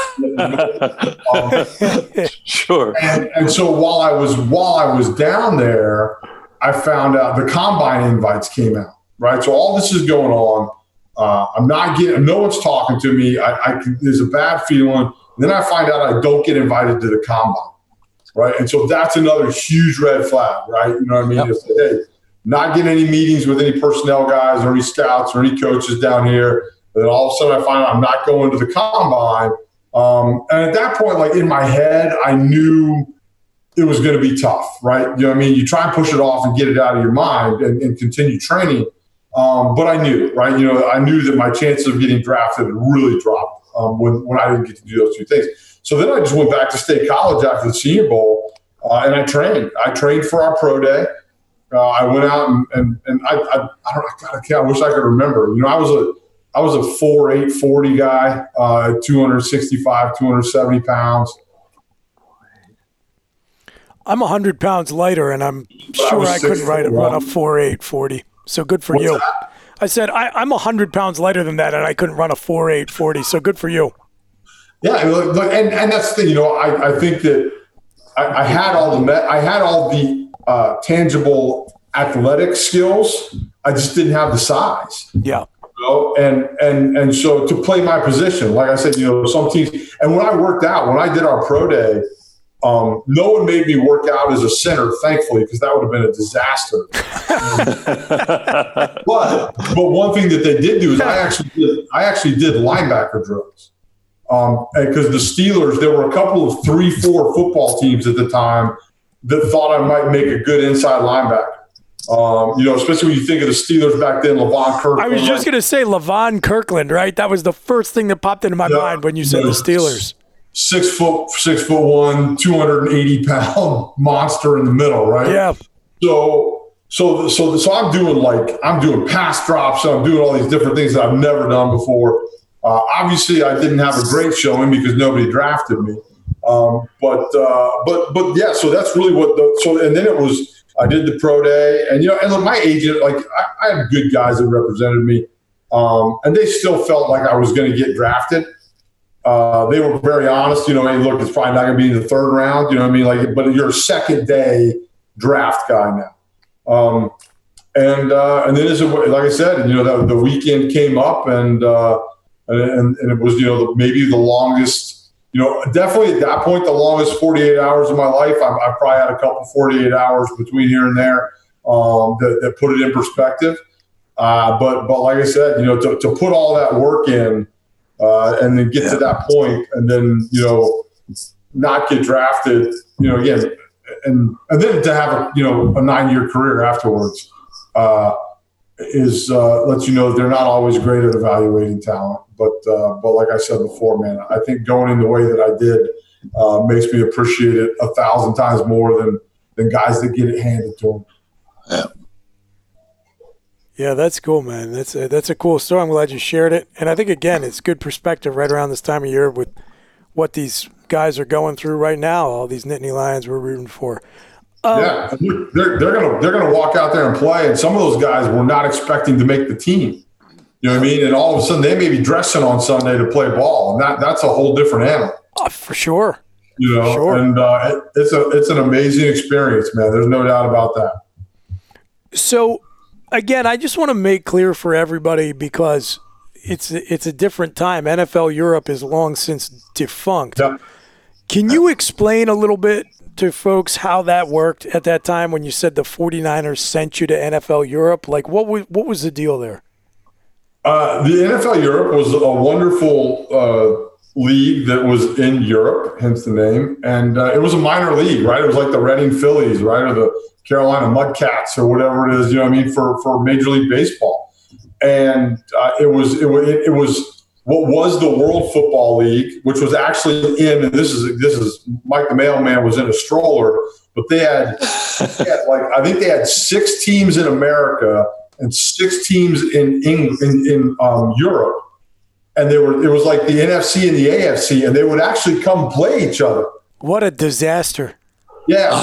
but um, sure. And, and so while I was while I was down there, I found out the combine invites came out, right? So all this is going on. Uh, I'm not getting, no one's talking to me. I, I there's a bad feeling. Then I find out I don't get invited to the combine, right? And so that's another huge red flag, right? You know what I mean? Yep. It's like, hey, not getting any meetings with any personnel guys or any scouts or any coaches down here. And then all of a sudden I find out I'm not going to the combine. Um, and at that point, like, in my head, I knew it was going to be tough, right? You know what I mean? You try and push it off and get it out of your mind and, and continue training. Um, but I knew, right? You know, I knew that my chances of getting drafted had really dropped. Um, when, when I didn't get to do those two things. So then I just went back to State College after the Senior Bowl, uh, and I trained. I trained for our pro day. Uh, I went out and and, and I, I I don't God, I, can't, I wish I could remember. You know, I was a I was a four eight forty guy, uh, two sixty-five, two seventy pounds. I'm one hundred pounds lighter, and I'm but sure I, I couldn't run, run a four eight forty. So good for What's you. That? I said, I, I'm one hundred pounds lighter than that, and I couldn't run a four eight forty, so good for you. Yeah, look, look, and, and that's the thing. You know, I, I think that I, I had all the I had all the uh, tangible athletic skills. I just didn't have the size. Yeah. You know? And and and so to play my position, like I said, you know, some teams. And when I worked out, when I did our pro day, Um, no one made me work out as a center, thankfully, because that would have been a disaster. but but one thing that they did do is I actually did, I actually did linebacker drills because um, the Steelers, there were a couple of three four football teams at the time that thought I might make a good inside linebacker. Um, you know, especially when you think of the Steelers back then, Levon Kirkland. I was just going to say Levon Kirkland, right? That was the first thing that popped into my yeah, mind when you said the Steelers. Six foot, six foot one, two hundred eighty pound monster in the middle, right? Yeah. So, so, so, so I'm doing like I'm doing pass drops. So I'm doing all these different things that I've never done before. Uh, obviously, I didn't have a great showing because nobody drafted me. Um, but, uh, but, but yeah. So that's really what the. So and then it was. I did the pro day, and you know, and look, my agent, like I, I had good guys that represented me, um, and they still felt like I was going to get drafted. Uh, they were very honest, you know, hey, look, it's probably not going to be in the third round, you know what I mean? Like, but you're a second day draft guy now. Um, and, uh, and then, as it, like I said, you know, the, the weekend came up and, uh, and, and it was, you know, maybe the longest, you know, definitely at that point, the longest forty-eight hours of my life. I, I probably had a couple forty-eight hours between here and there um, that, that put it in perspective. Uh, but, but like I said, you know, to, to put all that work in, Uh, and then get yeah. to that point and then, you know, not get drafted, you know, again, and and then to have a you know a nine year career afterwards uh, is uh, lets you know they're not always great at evaluating talent. But uh, but like I said before, man, I think going in the way that I did uh, makes me appreciate it a thousand times more than than guys that get it handed to them. Yeah. Yeah, that's cool, man. That's a, that's a cool story. I'm glad you shared it. And I think, again, it's good perspective right around this time of year with what these guys are going through right now, all these Nittany Lions we're rooting for. Um, yeah, they're, they're going to they're gonna walk out there and play, and some of those guys were not expecting to make the team. You know what I mean? And all of a sudden, they may be dressing on Sunday to play ball, and that that's a whole different animal. Oh, for sure. You know, sure. and uh, it, it's a it's an amazing experience, man. There's no doubt about that. So, again, I just want to make clear for everybody because it's it's a different time. N F L Europe is long since defunct. Yep. Can you explain a little bit to folks how that worked at that time when you said the 49ers sent you to N F L Europe? Like, what was, what was the deal there? Uh, the N F L Europe was a wonderful uh, league that was in Europe, hence the name. And uh, it was a minor league, right? It was like the Reading Phillies, right? Or the Carolina Mudcats or whatever it is, you know what I mean, for, for Major League Baseball. And uh, it was it, it, it was what was the World Football League, which was actually in, and this is this is Mike the Mailman was in a stroller, but they had, they had like I think they had six teams in America and six teams in England, in, in um, Europe, and they were it was like the N F C and the A F C, and they would actually come play each other. What a disaster! Yeah,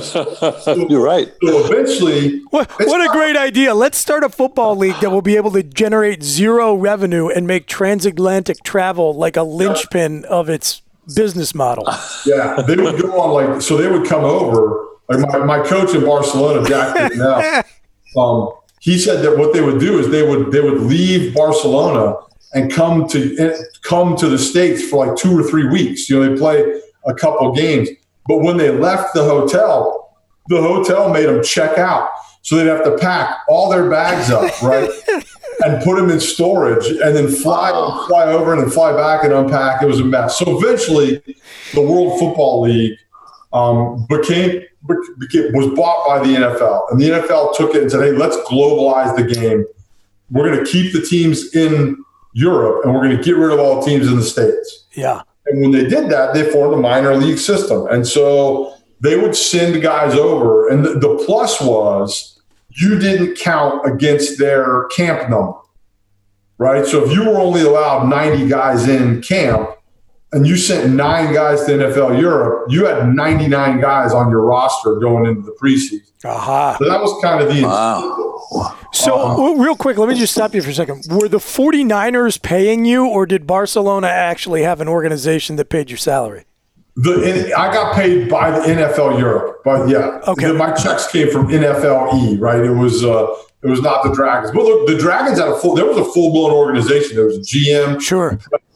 so, you're right. So eventually, what, what a great idea! Let's start a football league that will be able to generate zero revenue and make transatlantic travel like a linchpin of its business model. Yeah, they would go on like so. They would come over. Like my, my coach in Barcelona, Jack now, um, he said that what they would do is they would they would leave Barcelona and come to come to the States for like two or three weeks. You know, they play a couple games. But when they left the hotel, the hotel made them check out. So they'd have to pack all their bags up, right, and put them in storage and then fly fly over and then fly back and unpack. It was a mess. So eventually the World Football League um, became, became was bought by the N F L. And the N F L took it and said, hey, let's globalize the game. We're going to keep the teams in Europe and we're going to get rid of all teams in the States. Yeah. And when they did that, they formed a minor league system. And so they would send guys over. And the, the plus was you didn't count against their camp number, right? So if you were only allowed ninety guys in camp and you sent nine guys to N F L Europe, you had ninety-nine guys on your roster going into the preseason. Aha. So that was kind of the Wow. So, uh, real quick, let me just stop you for a second. Were the 49ers paying you, or did Barcelona actually have an organization that paid your salary? The I got paid by the N F L Europe, but yeah, okay. The, my checks came from N F L E, right? It was uh, it was not the Dragons, but look, the Dragons had a full. There was a full blown organization. There was a G M, sure.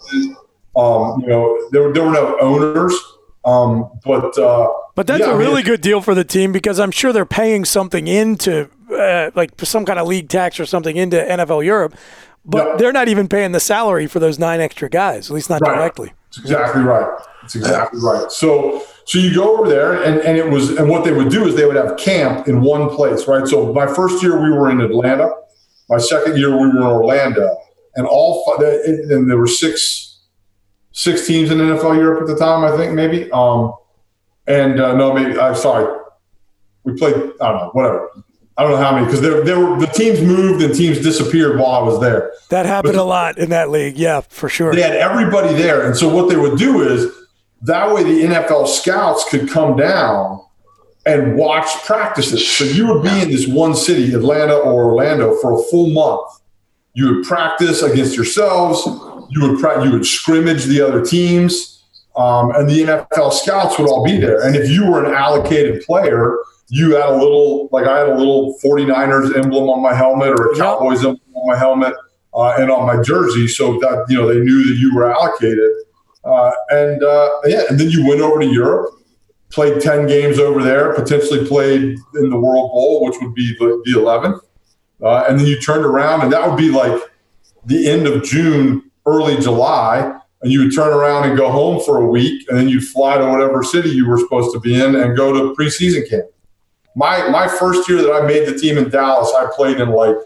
Um, you know, there were there were no owners, um, but uh, but that's yeah, a really I mean, good deal for the team because I'm sure they're paying something into. Uh, like some kind of league tax or something into N F L Europe, but no. they're not even paying the salary for those nine extra guys, at least not right. directly. That's exactly right. That's exactly right. So, so you go over there, and, and it was, and what they would do is they would have camp in one place, right? So my first year we were in Atlanta, my second year we were in Orlando, and all and there were six six teams in N F L Europe at the time, I think maybe. Um, and uh, no, maybe I'm sorry, we played. I don't know, whatever. I don't know how many, because there, there were the teams moved and teams disappeared while I was there. That happened but a lot in that league, yeah, for sure. They had everybody there, and so what they would do is that way the N F L scouts could come down and watch practices. So you would be in this one city, Atlanta or Orlando, for a full month. You would practice against yourselves. You would pra- you would scrimmage the other teams, um, and the N F L scouts would all be there. And if you were an allocated player, you had a little, like I had a little 49ers emblem on my helmet or a Cowboys emblem on my helmet uh, and on my jersey, so that, you know, they knew that you were allocated. Uh, and uh, yeah, and then you went over to Europe, played ten games over there, potentially played in the World Bowl, which would be the, the eleventh. Uh, and then you turned around, and that would be like the end of June, early July, and you would turn around and go home for a week, and then you'd fly to whatever city you were supposed to be in and go to preseason camp. My my first year that I made the team in Dallas, I played in like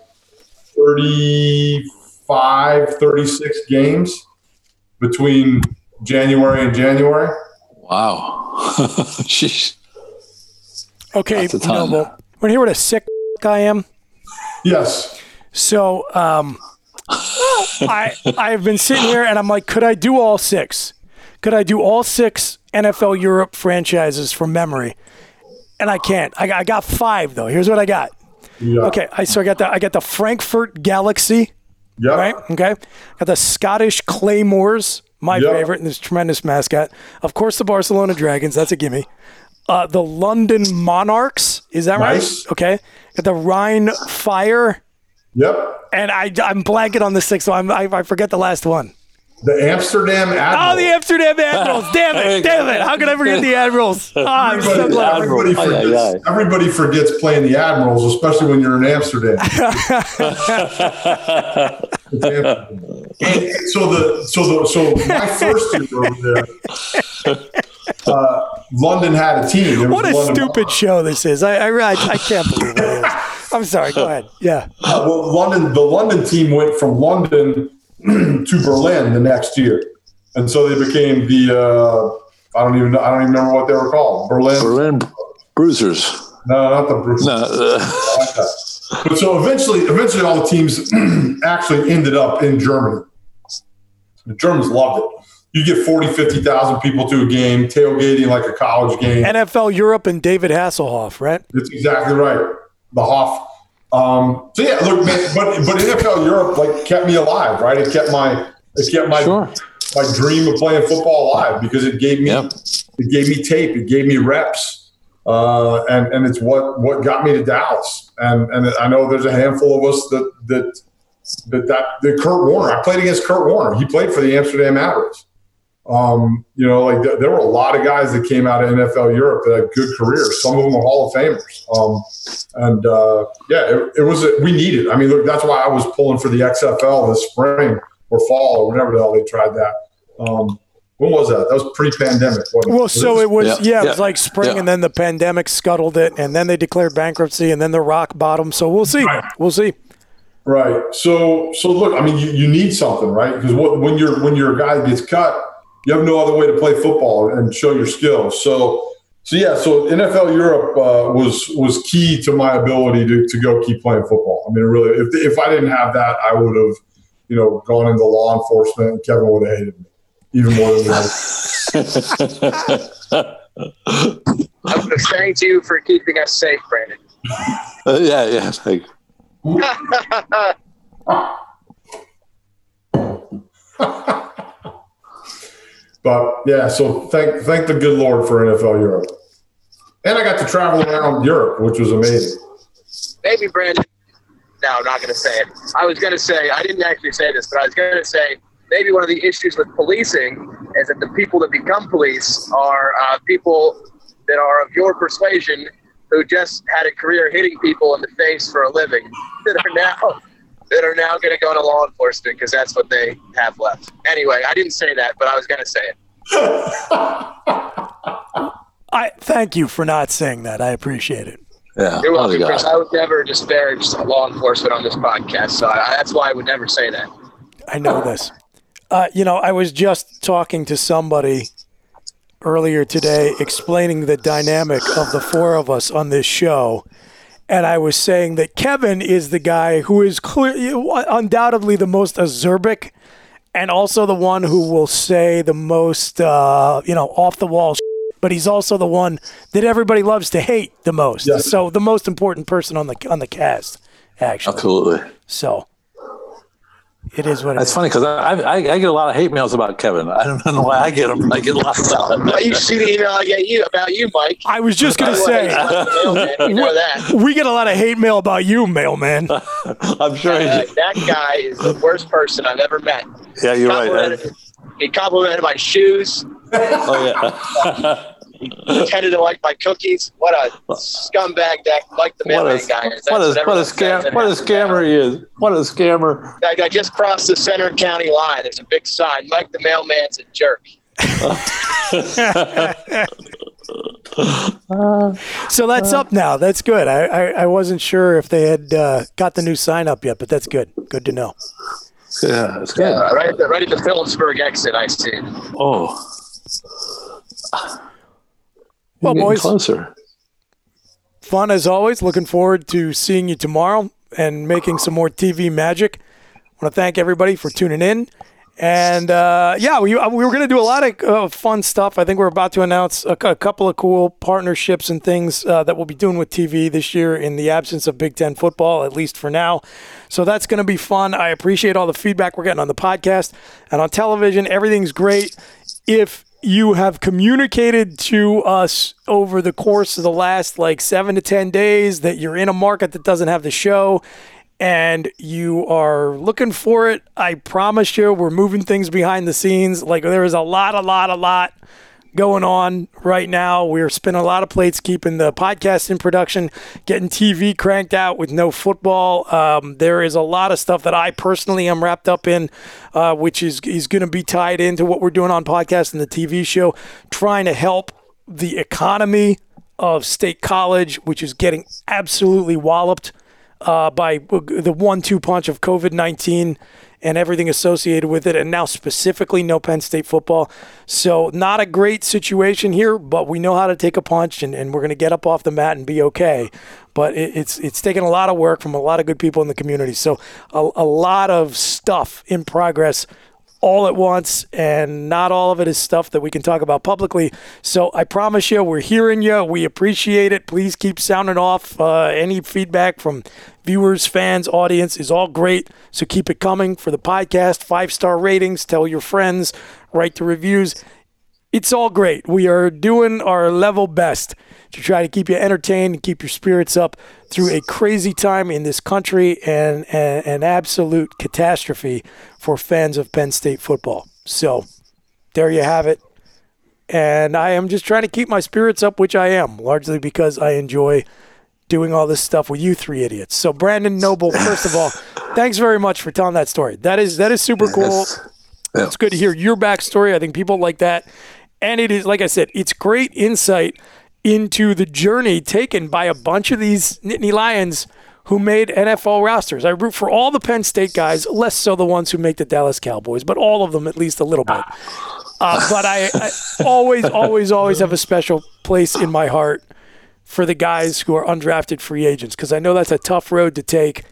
thirty-five, thirty-six games between January and January. Wow. Sheesh. Okay, Noble. Want to hear what a sick I am? Yes. So um, I I've been sitting here and I'm like, could I do all six? Could I do all six N F L Europe franchises from memory? And I can't. I, I got five though. Here's what I got. Yeah. Okay, I so I got the I got the Frankfurt Galaxy. Yeah. Right. Okay. Got the Scottish Claymores, my yep. favorite, and this tremendous mascot. Of course, the Barcelona Dragons. That's a gimme. Uh, the London Monarchs. Is that nice. right? Okay. Got the Rhine Fire. Yep. And I I'm blanking on the sixth, so I'm, I I forget the last one. The Amsterdam Admirals. Oh, the Amsterdam Admirals. Damn it. Damn it. How could I forget the Admirals? Oh, I'm so glad. Everybody forgets, everybody forgets playing the Admirals, especially when you're in Amsterdam. And so the so the so my first year over there, uh, London had a team. What a London stupid Monarchs. show this is. I, I I I can't believe it is. I'm sorry. Go ahead. Yeah. Uh, well, London. The London team went from London to Berlin the next year, and so they became the uh, I don't even know, I don't even remember what they were called. Berlin Berlin Bruisers. No, not the Bruisers. No, uh, like that. But so eventually, eventually, all the teams actually ended up in Germany. The Germans loved it. You get forty, fifty thousand people to a game, tailgating like a college game. N F L Europe and David Hasselhoff, right? That's exactly right. The Hoff. Um, so yeah, look, man, but but N F L Europe like kept me alive, right? It kept my it kept my sure. my dream of playing football alive because it gave me yep. it gave me tape, it gave me reps, uh, and and it's what what got me to Dallas. And and I know there's a handful of us that that that that, that Kurt Warner. I played against Kurt Warner. He played for the Amsterdam Admirals. Um, you know, like th- there were a lot of guys that came out of N F L Europe that had good careers. Some of them are Hall of Famers. Um, and uh, yeah, it, it was, a, we needed, I mean, look, that's why I was pulling for the X F L this spring or fall or whenever the hell they tried that. Um, when was that? That was pre-pandemic. Wasn't well, it? so it was, yeah, yeah, it was yeah. like spring yeah. and then the pandemic scuttled it and then they declared bankruptcy and then the rock bottom. So we'll see. Right. We'll see. Right. So, so look, I mean, you, you need something, right? Because when you're, when you're a guy that gets cut, you have no other way to play football and show your skills. So, so yeah, so N F L Europe uh, was was key to my ability to, to go keep playing football. I mean, really, if if I didn't have that, I would have, you know, gone into law enforcement, and Kevin would have hated me even more than that. I was thank you for keeping us safe, Brandon. Uh, yeah, yeah. Thank you. But yeah, so thank thank the good Lord for N F L Europe, and I got to travel around Europe, which was amazing. Maybe Brandon. No, I'm not going to say it. I was going to say I didn't actually say this, but I was going to say maybe one of the issues with policing is that the people that become police are uh, people that are of your persuasion who just had a career hitting people in the face for a living that are now. that are now going to go into law enforcement because that's what they have left. Anyway, I didn't say that, but I was going to say it. I thank you for not saying that. I appreciate it. Yeah, you're welcome, Chris. I would never disparage law enforcement on this podcast, so I, that's why I would never say that. I know this. Uh, you know, I was just talking to somebody earlier today explaining the dynamic of the four of us on this show. And I was saying that Kevin is the guy who is clear, undoubtedly the most acerbic and also the one who will say the most, uh, you know, off-the-wall shit, but he's also the one that everybody loves to hate the most. Yes. So the most important person on the on the cast, actually. Absolutely. So it is what it That's is. funny because I, I I get a lot of hate mails about Kevin. I don't know why I get them. But I get lots of them. You see the email I get you about you, Mike. I was just going to say, we know that. We get a lot of hate mail about you, mailman. I'm sure uh, that guy is the worst person I've ever met. Yeah, you're right. He complimented my shoes. Oh yeah. pretended to like my cookies. What a scumbag that Mike the Mailman guy is. What a, what a, scam, what a scammer he is. What a scammer. I, I just crossed the Center County line. There's a big sign. Mike the Mailman's a jerk. So that's up now. That's good. I, I, I wasn't sure if they had uh, got the new sign up yet, but that's good. Good to know. Yeah, that's good. Yeah, right, at the, right at the Phillipsburg exit, I see. Oh. Well, Getting boys, closer. Fun as always. Looking forward to seeing you tomorrow and making some more T V magic. I want to thank everybody for tuning in. And, uh, yeah, we, we were going to do a lot of uh, fun stuff. I think we're about to announce a, a couple of cool partnerships and things uh, that we'll be doing with T V this year in the absence of Big Ten football, at least for now. So that's going to be fun. I appreciate all the feedback we're getting on the podcast and on television. Everything's great. If you have communicated to us over the course of the last like seven to ten days that you're in a market that doesn't have the show and you are looking for it, I promise you we're moving things behind the scenes. Like there is a lot, a lot, a lot going on right now. We're spinning a lot of plates, keeping the podcast in production, getting T V cranked out with no football. Um, there is a lot of stuff that I personally am wrapped up in, uh, which is, is going to be tied into what we're doing on podcast and the T V show, trying to help the economy of State College, which is getting absolutely walloped uh, by the one two punch of COVID nineteen and everything associated with it, and now specifically no Penn State football. So not a great situation here, but we know how to take a punch, and, and we're going to get up off the mat and be okay. But it, it's it's taken a lot of work from a lot of good people in the community. So a, a lot of stuff in progress all at once, and not all of it is stuff that we can talk about publicly. So I promise you, we're hearing you. We appreciate it. Please keep sounding off. Uh, any feedback from viewers, fans, audience is all great. So keep it coming for the podcast. Five-star ratings. Tell your friends. Write the reviews. It's all great. We are doing our level best to try to keep you entertained and keep your spirits up through a crazy time in this country and, and an absolute catastrophe for fans of Penn State football. So there you have it. And I am just trying to keep my spirits up, which I am, largely because I enjoy doing all this stuff with you three idiots. So Brandon Noble, first of all, thanks very much for telling that story. That is that is super cool. Yes. Yeah. It's good to hear your backstory. I think people like that. And it is, like I said, it's great insight into the journey taken by a bunch of these Nittany Lions who made N F L rosters. I root for all the Penn State guys, less so the ones who make the Dallas Cowboys, but all of them at least a little bit. Uh, but I, I always, always, always have a special place in my heart for the guys who are undrafted free agents, because I know that's a tough road to take.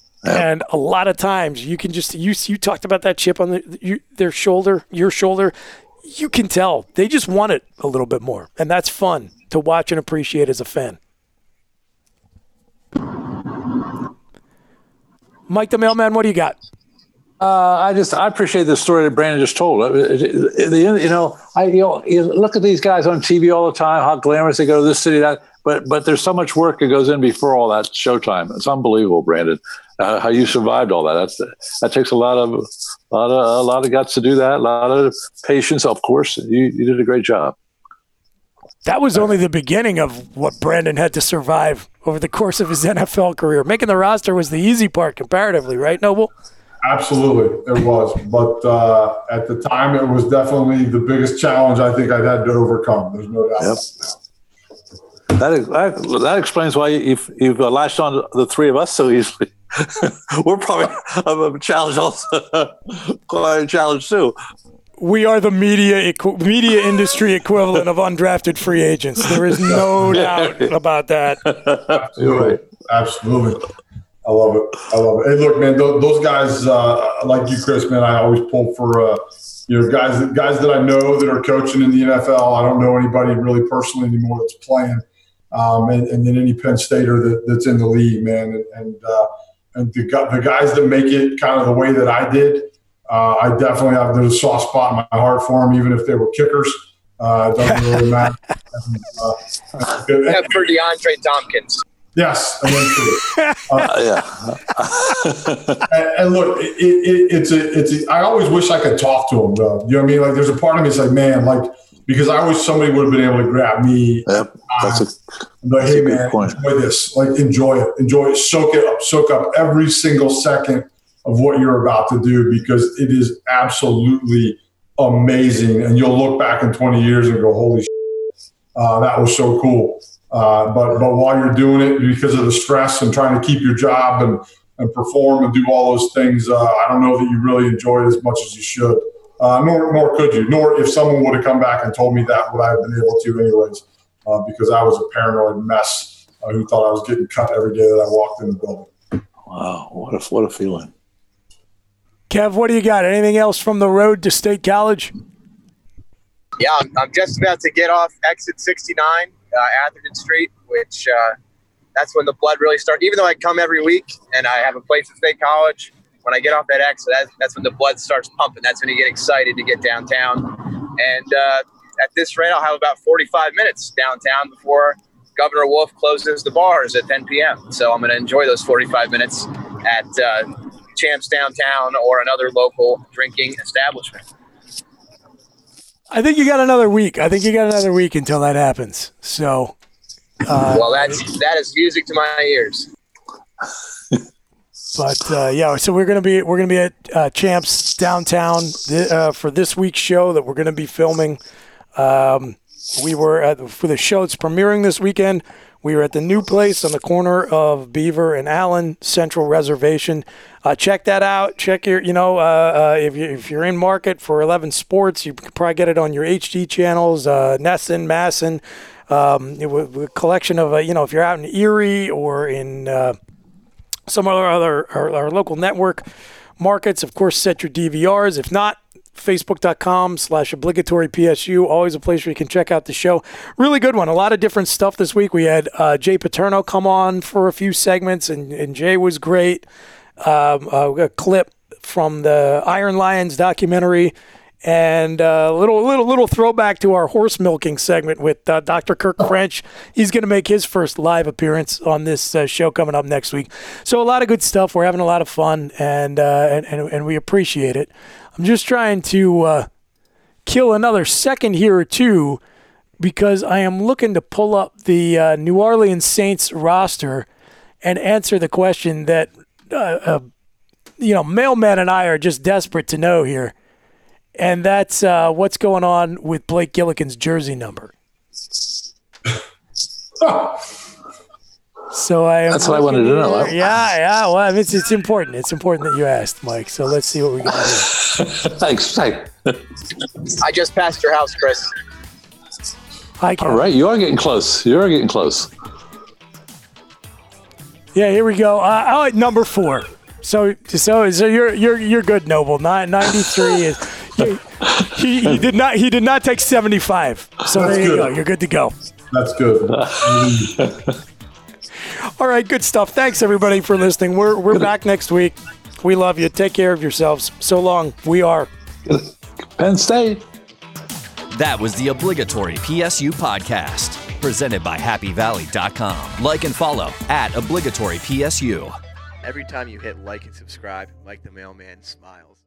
And a lot of times you can just, you you talked about that chip on the, you, their shoulder, your shoulder. You can tell they just want it a little bit more, and that's fun to watch and appreciate as a fan. Mike the Mailman, what do you got? Uh, I just I appreciate the story that Brandon just told. It, it, it, you know, I you know you look at these guys on T V all the time, how glamorous they go to this city, that, but but there's so much work that goes in before all that showtime. It's unbelievable, Brandon, uh, how you survived all that. That's that takes a lot of a lot of a lot of guts to do that. A lot of patience, of course. You you did a great job. That was only the beginning of what Brandon had to survive over the course of his N F L career. Making the roster was the easy part comparatively, right, Noble? Absolutely, it was. But uh, at the time, it was definitely the biggest challenge I think I'd had to overcome. There's no doubt. Yep. That, that that explains why you've you've latched on to the three of us so easily. We're probably a challenge also, quite a challenge too. We are the media equ- media industry equivalent of undrafted free agents. There is no doubt about that. Absolutely, absolutely. I love it. I love it. Hey, look, man, those, those guys uh, like you, Chris, man, I always pull for uh, you know guys that guys that I know that are coaching in the N F L. I don't know anybody really personally anymore that's playing, um, and, and then any Penn Stater that, that's in the league, man, and and, uh, and the the guys that make it kind of the way that I did. Uh, I definitely have there's a soft spot in my heart for them, even if they were kickers. Uh, it doesn't really matter. And, uh, yeah, for DeAndre Tompkins. Yes, and then uh, yeah. and, and look, it, it, it's a, it's. A, I always wish I could talk to them, though. You know what I mean? Like, there's a part of me that's like, man, like, because I wish somebody would have been able to grab me. Yep, that's a, like, that's hey a good man, point. enjoy this. Like, enjoy it. Enjoy it. Soak it up. Soak up every single second of what you're about to do, because it is absolutely amazing. And you'll look back in twenty years and go, holy shit, uh, that was so cool. Uh, but but while you're doing it, because of the stress and trying to keep your job and, and perform and do all those things, uh, I don't know that you really enjoy it as much as you should. Uh, nor nor could you. Nor if someone would have come back and told me that, would I have been able to anyways, uh, because I was a paranoid mess uh, who thought I was getting cut every day that I walked in the building. Wow, what a, what a feeling. Kev, what do you got? Anything else from the road to State College? Yeah, I'm, I'm just about to get off exit sixty-nine, uh, Atherton Street, which uh, that's when the blood really starts. Even though I come every week and I have a place at State College, when I get off that exit, that's, that's when the blood starts pumping. That's when you get excited to get downtown. And uh, at this rate, I'll have about forty-five minutes downtown before Governor Wolf closes the bars at ten p.m. So I'm going to enjoy those forty-five minutes at uh, Champs Downtown or another local drinking establishment. I think you got another week. I think you got another week until that happens. So, uh, well, that's that is music to my ears. But uh, yeah, so we're gonna be we're gonna be at uh, Champs Downtown th- uh, for this week's show that we're gonna be filming. Um, we were at, for the show it's premiering this weekend. We were at the new place on the corner of Beaver and Allen, Central Reservation. Uh, check that out. Check your, you know, uh, uh, if, you, if you're in market for eleven Sports, you can probably get it on your H D channels, uh, Nesson, Masson, um, a collection of, uh, you know, if you're out in Erie or in uh, some other, other our, our local network markets, of course, set your D V Rs. If not, Facebook.com slash obligatory PSU. Always a place where you can check out the show. Really good one. A lot of different stuff this week. We had uh, Jay Paterno come on for a few segments, and, and Jay was great. Um, uh, a clip from the Iron Lions documentary, and a uh, little little little throwback to our horse milking segment with uh, Doctor Kirk French. He's going to make his first live appearance on this uh, show coming up next week. So a lot of good stuff. We're having a lot of fun, and uh, and, and and we appreciate it. I'm just trying to uh, kill another second here or two because I am looking to pull up the uh, New Orleans Saints roster and answer the question that uh, uh, you know, Mailman and I are just desperate to know here. And that's uh, what's going on with Blake Gillikin's jersey number. So I That's what I wanted to know. Yeah, yeah. Well, I mean, it's, it's important. It's important that you asked, Mike. So let's see what we got here. Thanks. Thanks. I just passed your house, Chris. Hi, Ken. All right, you are getting close. You are getting close. Yeah, here we go. Uh, oh, at number four. So, so, so you're you're you're good, Noble. ninety-three is. He, he, he did not. He did not take seventy-five. So That's there you good. go. You're good to go. That's good. All right, good stuff. Thanks everybody for listening. We're we're back next week. We love you. Take care of yourselves. So long. We are Penn State. That was the obligatory P S U podcast, presented by happy valley dot com. Like and follow at obligatory P S U. Every time you hit like and subscribe, Mike the Mailman smiles.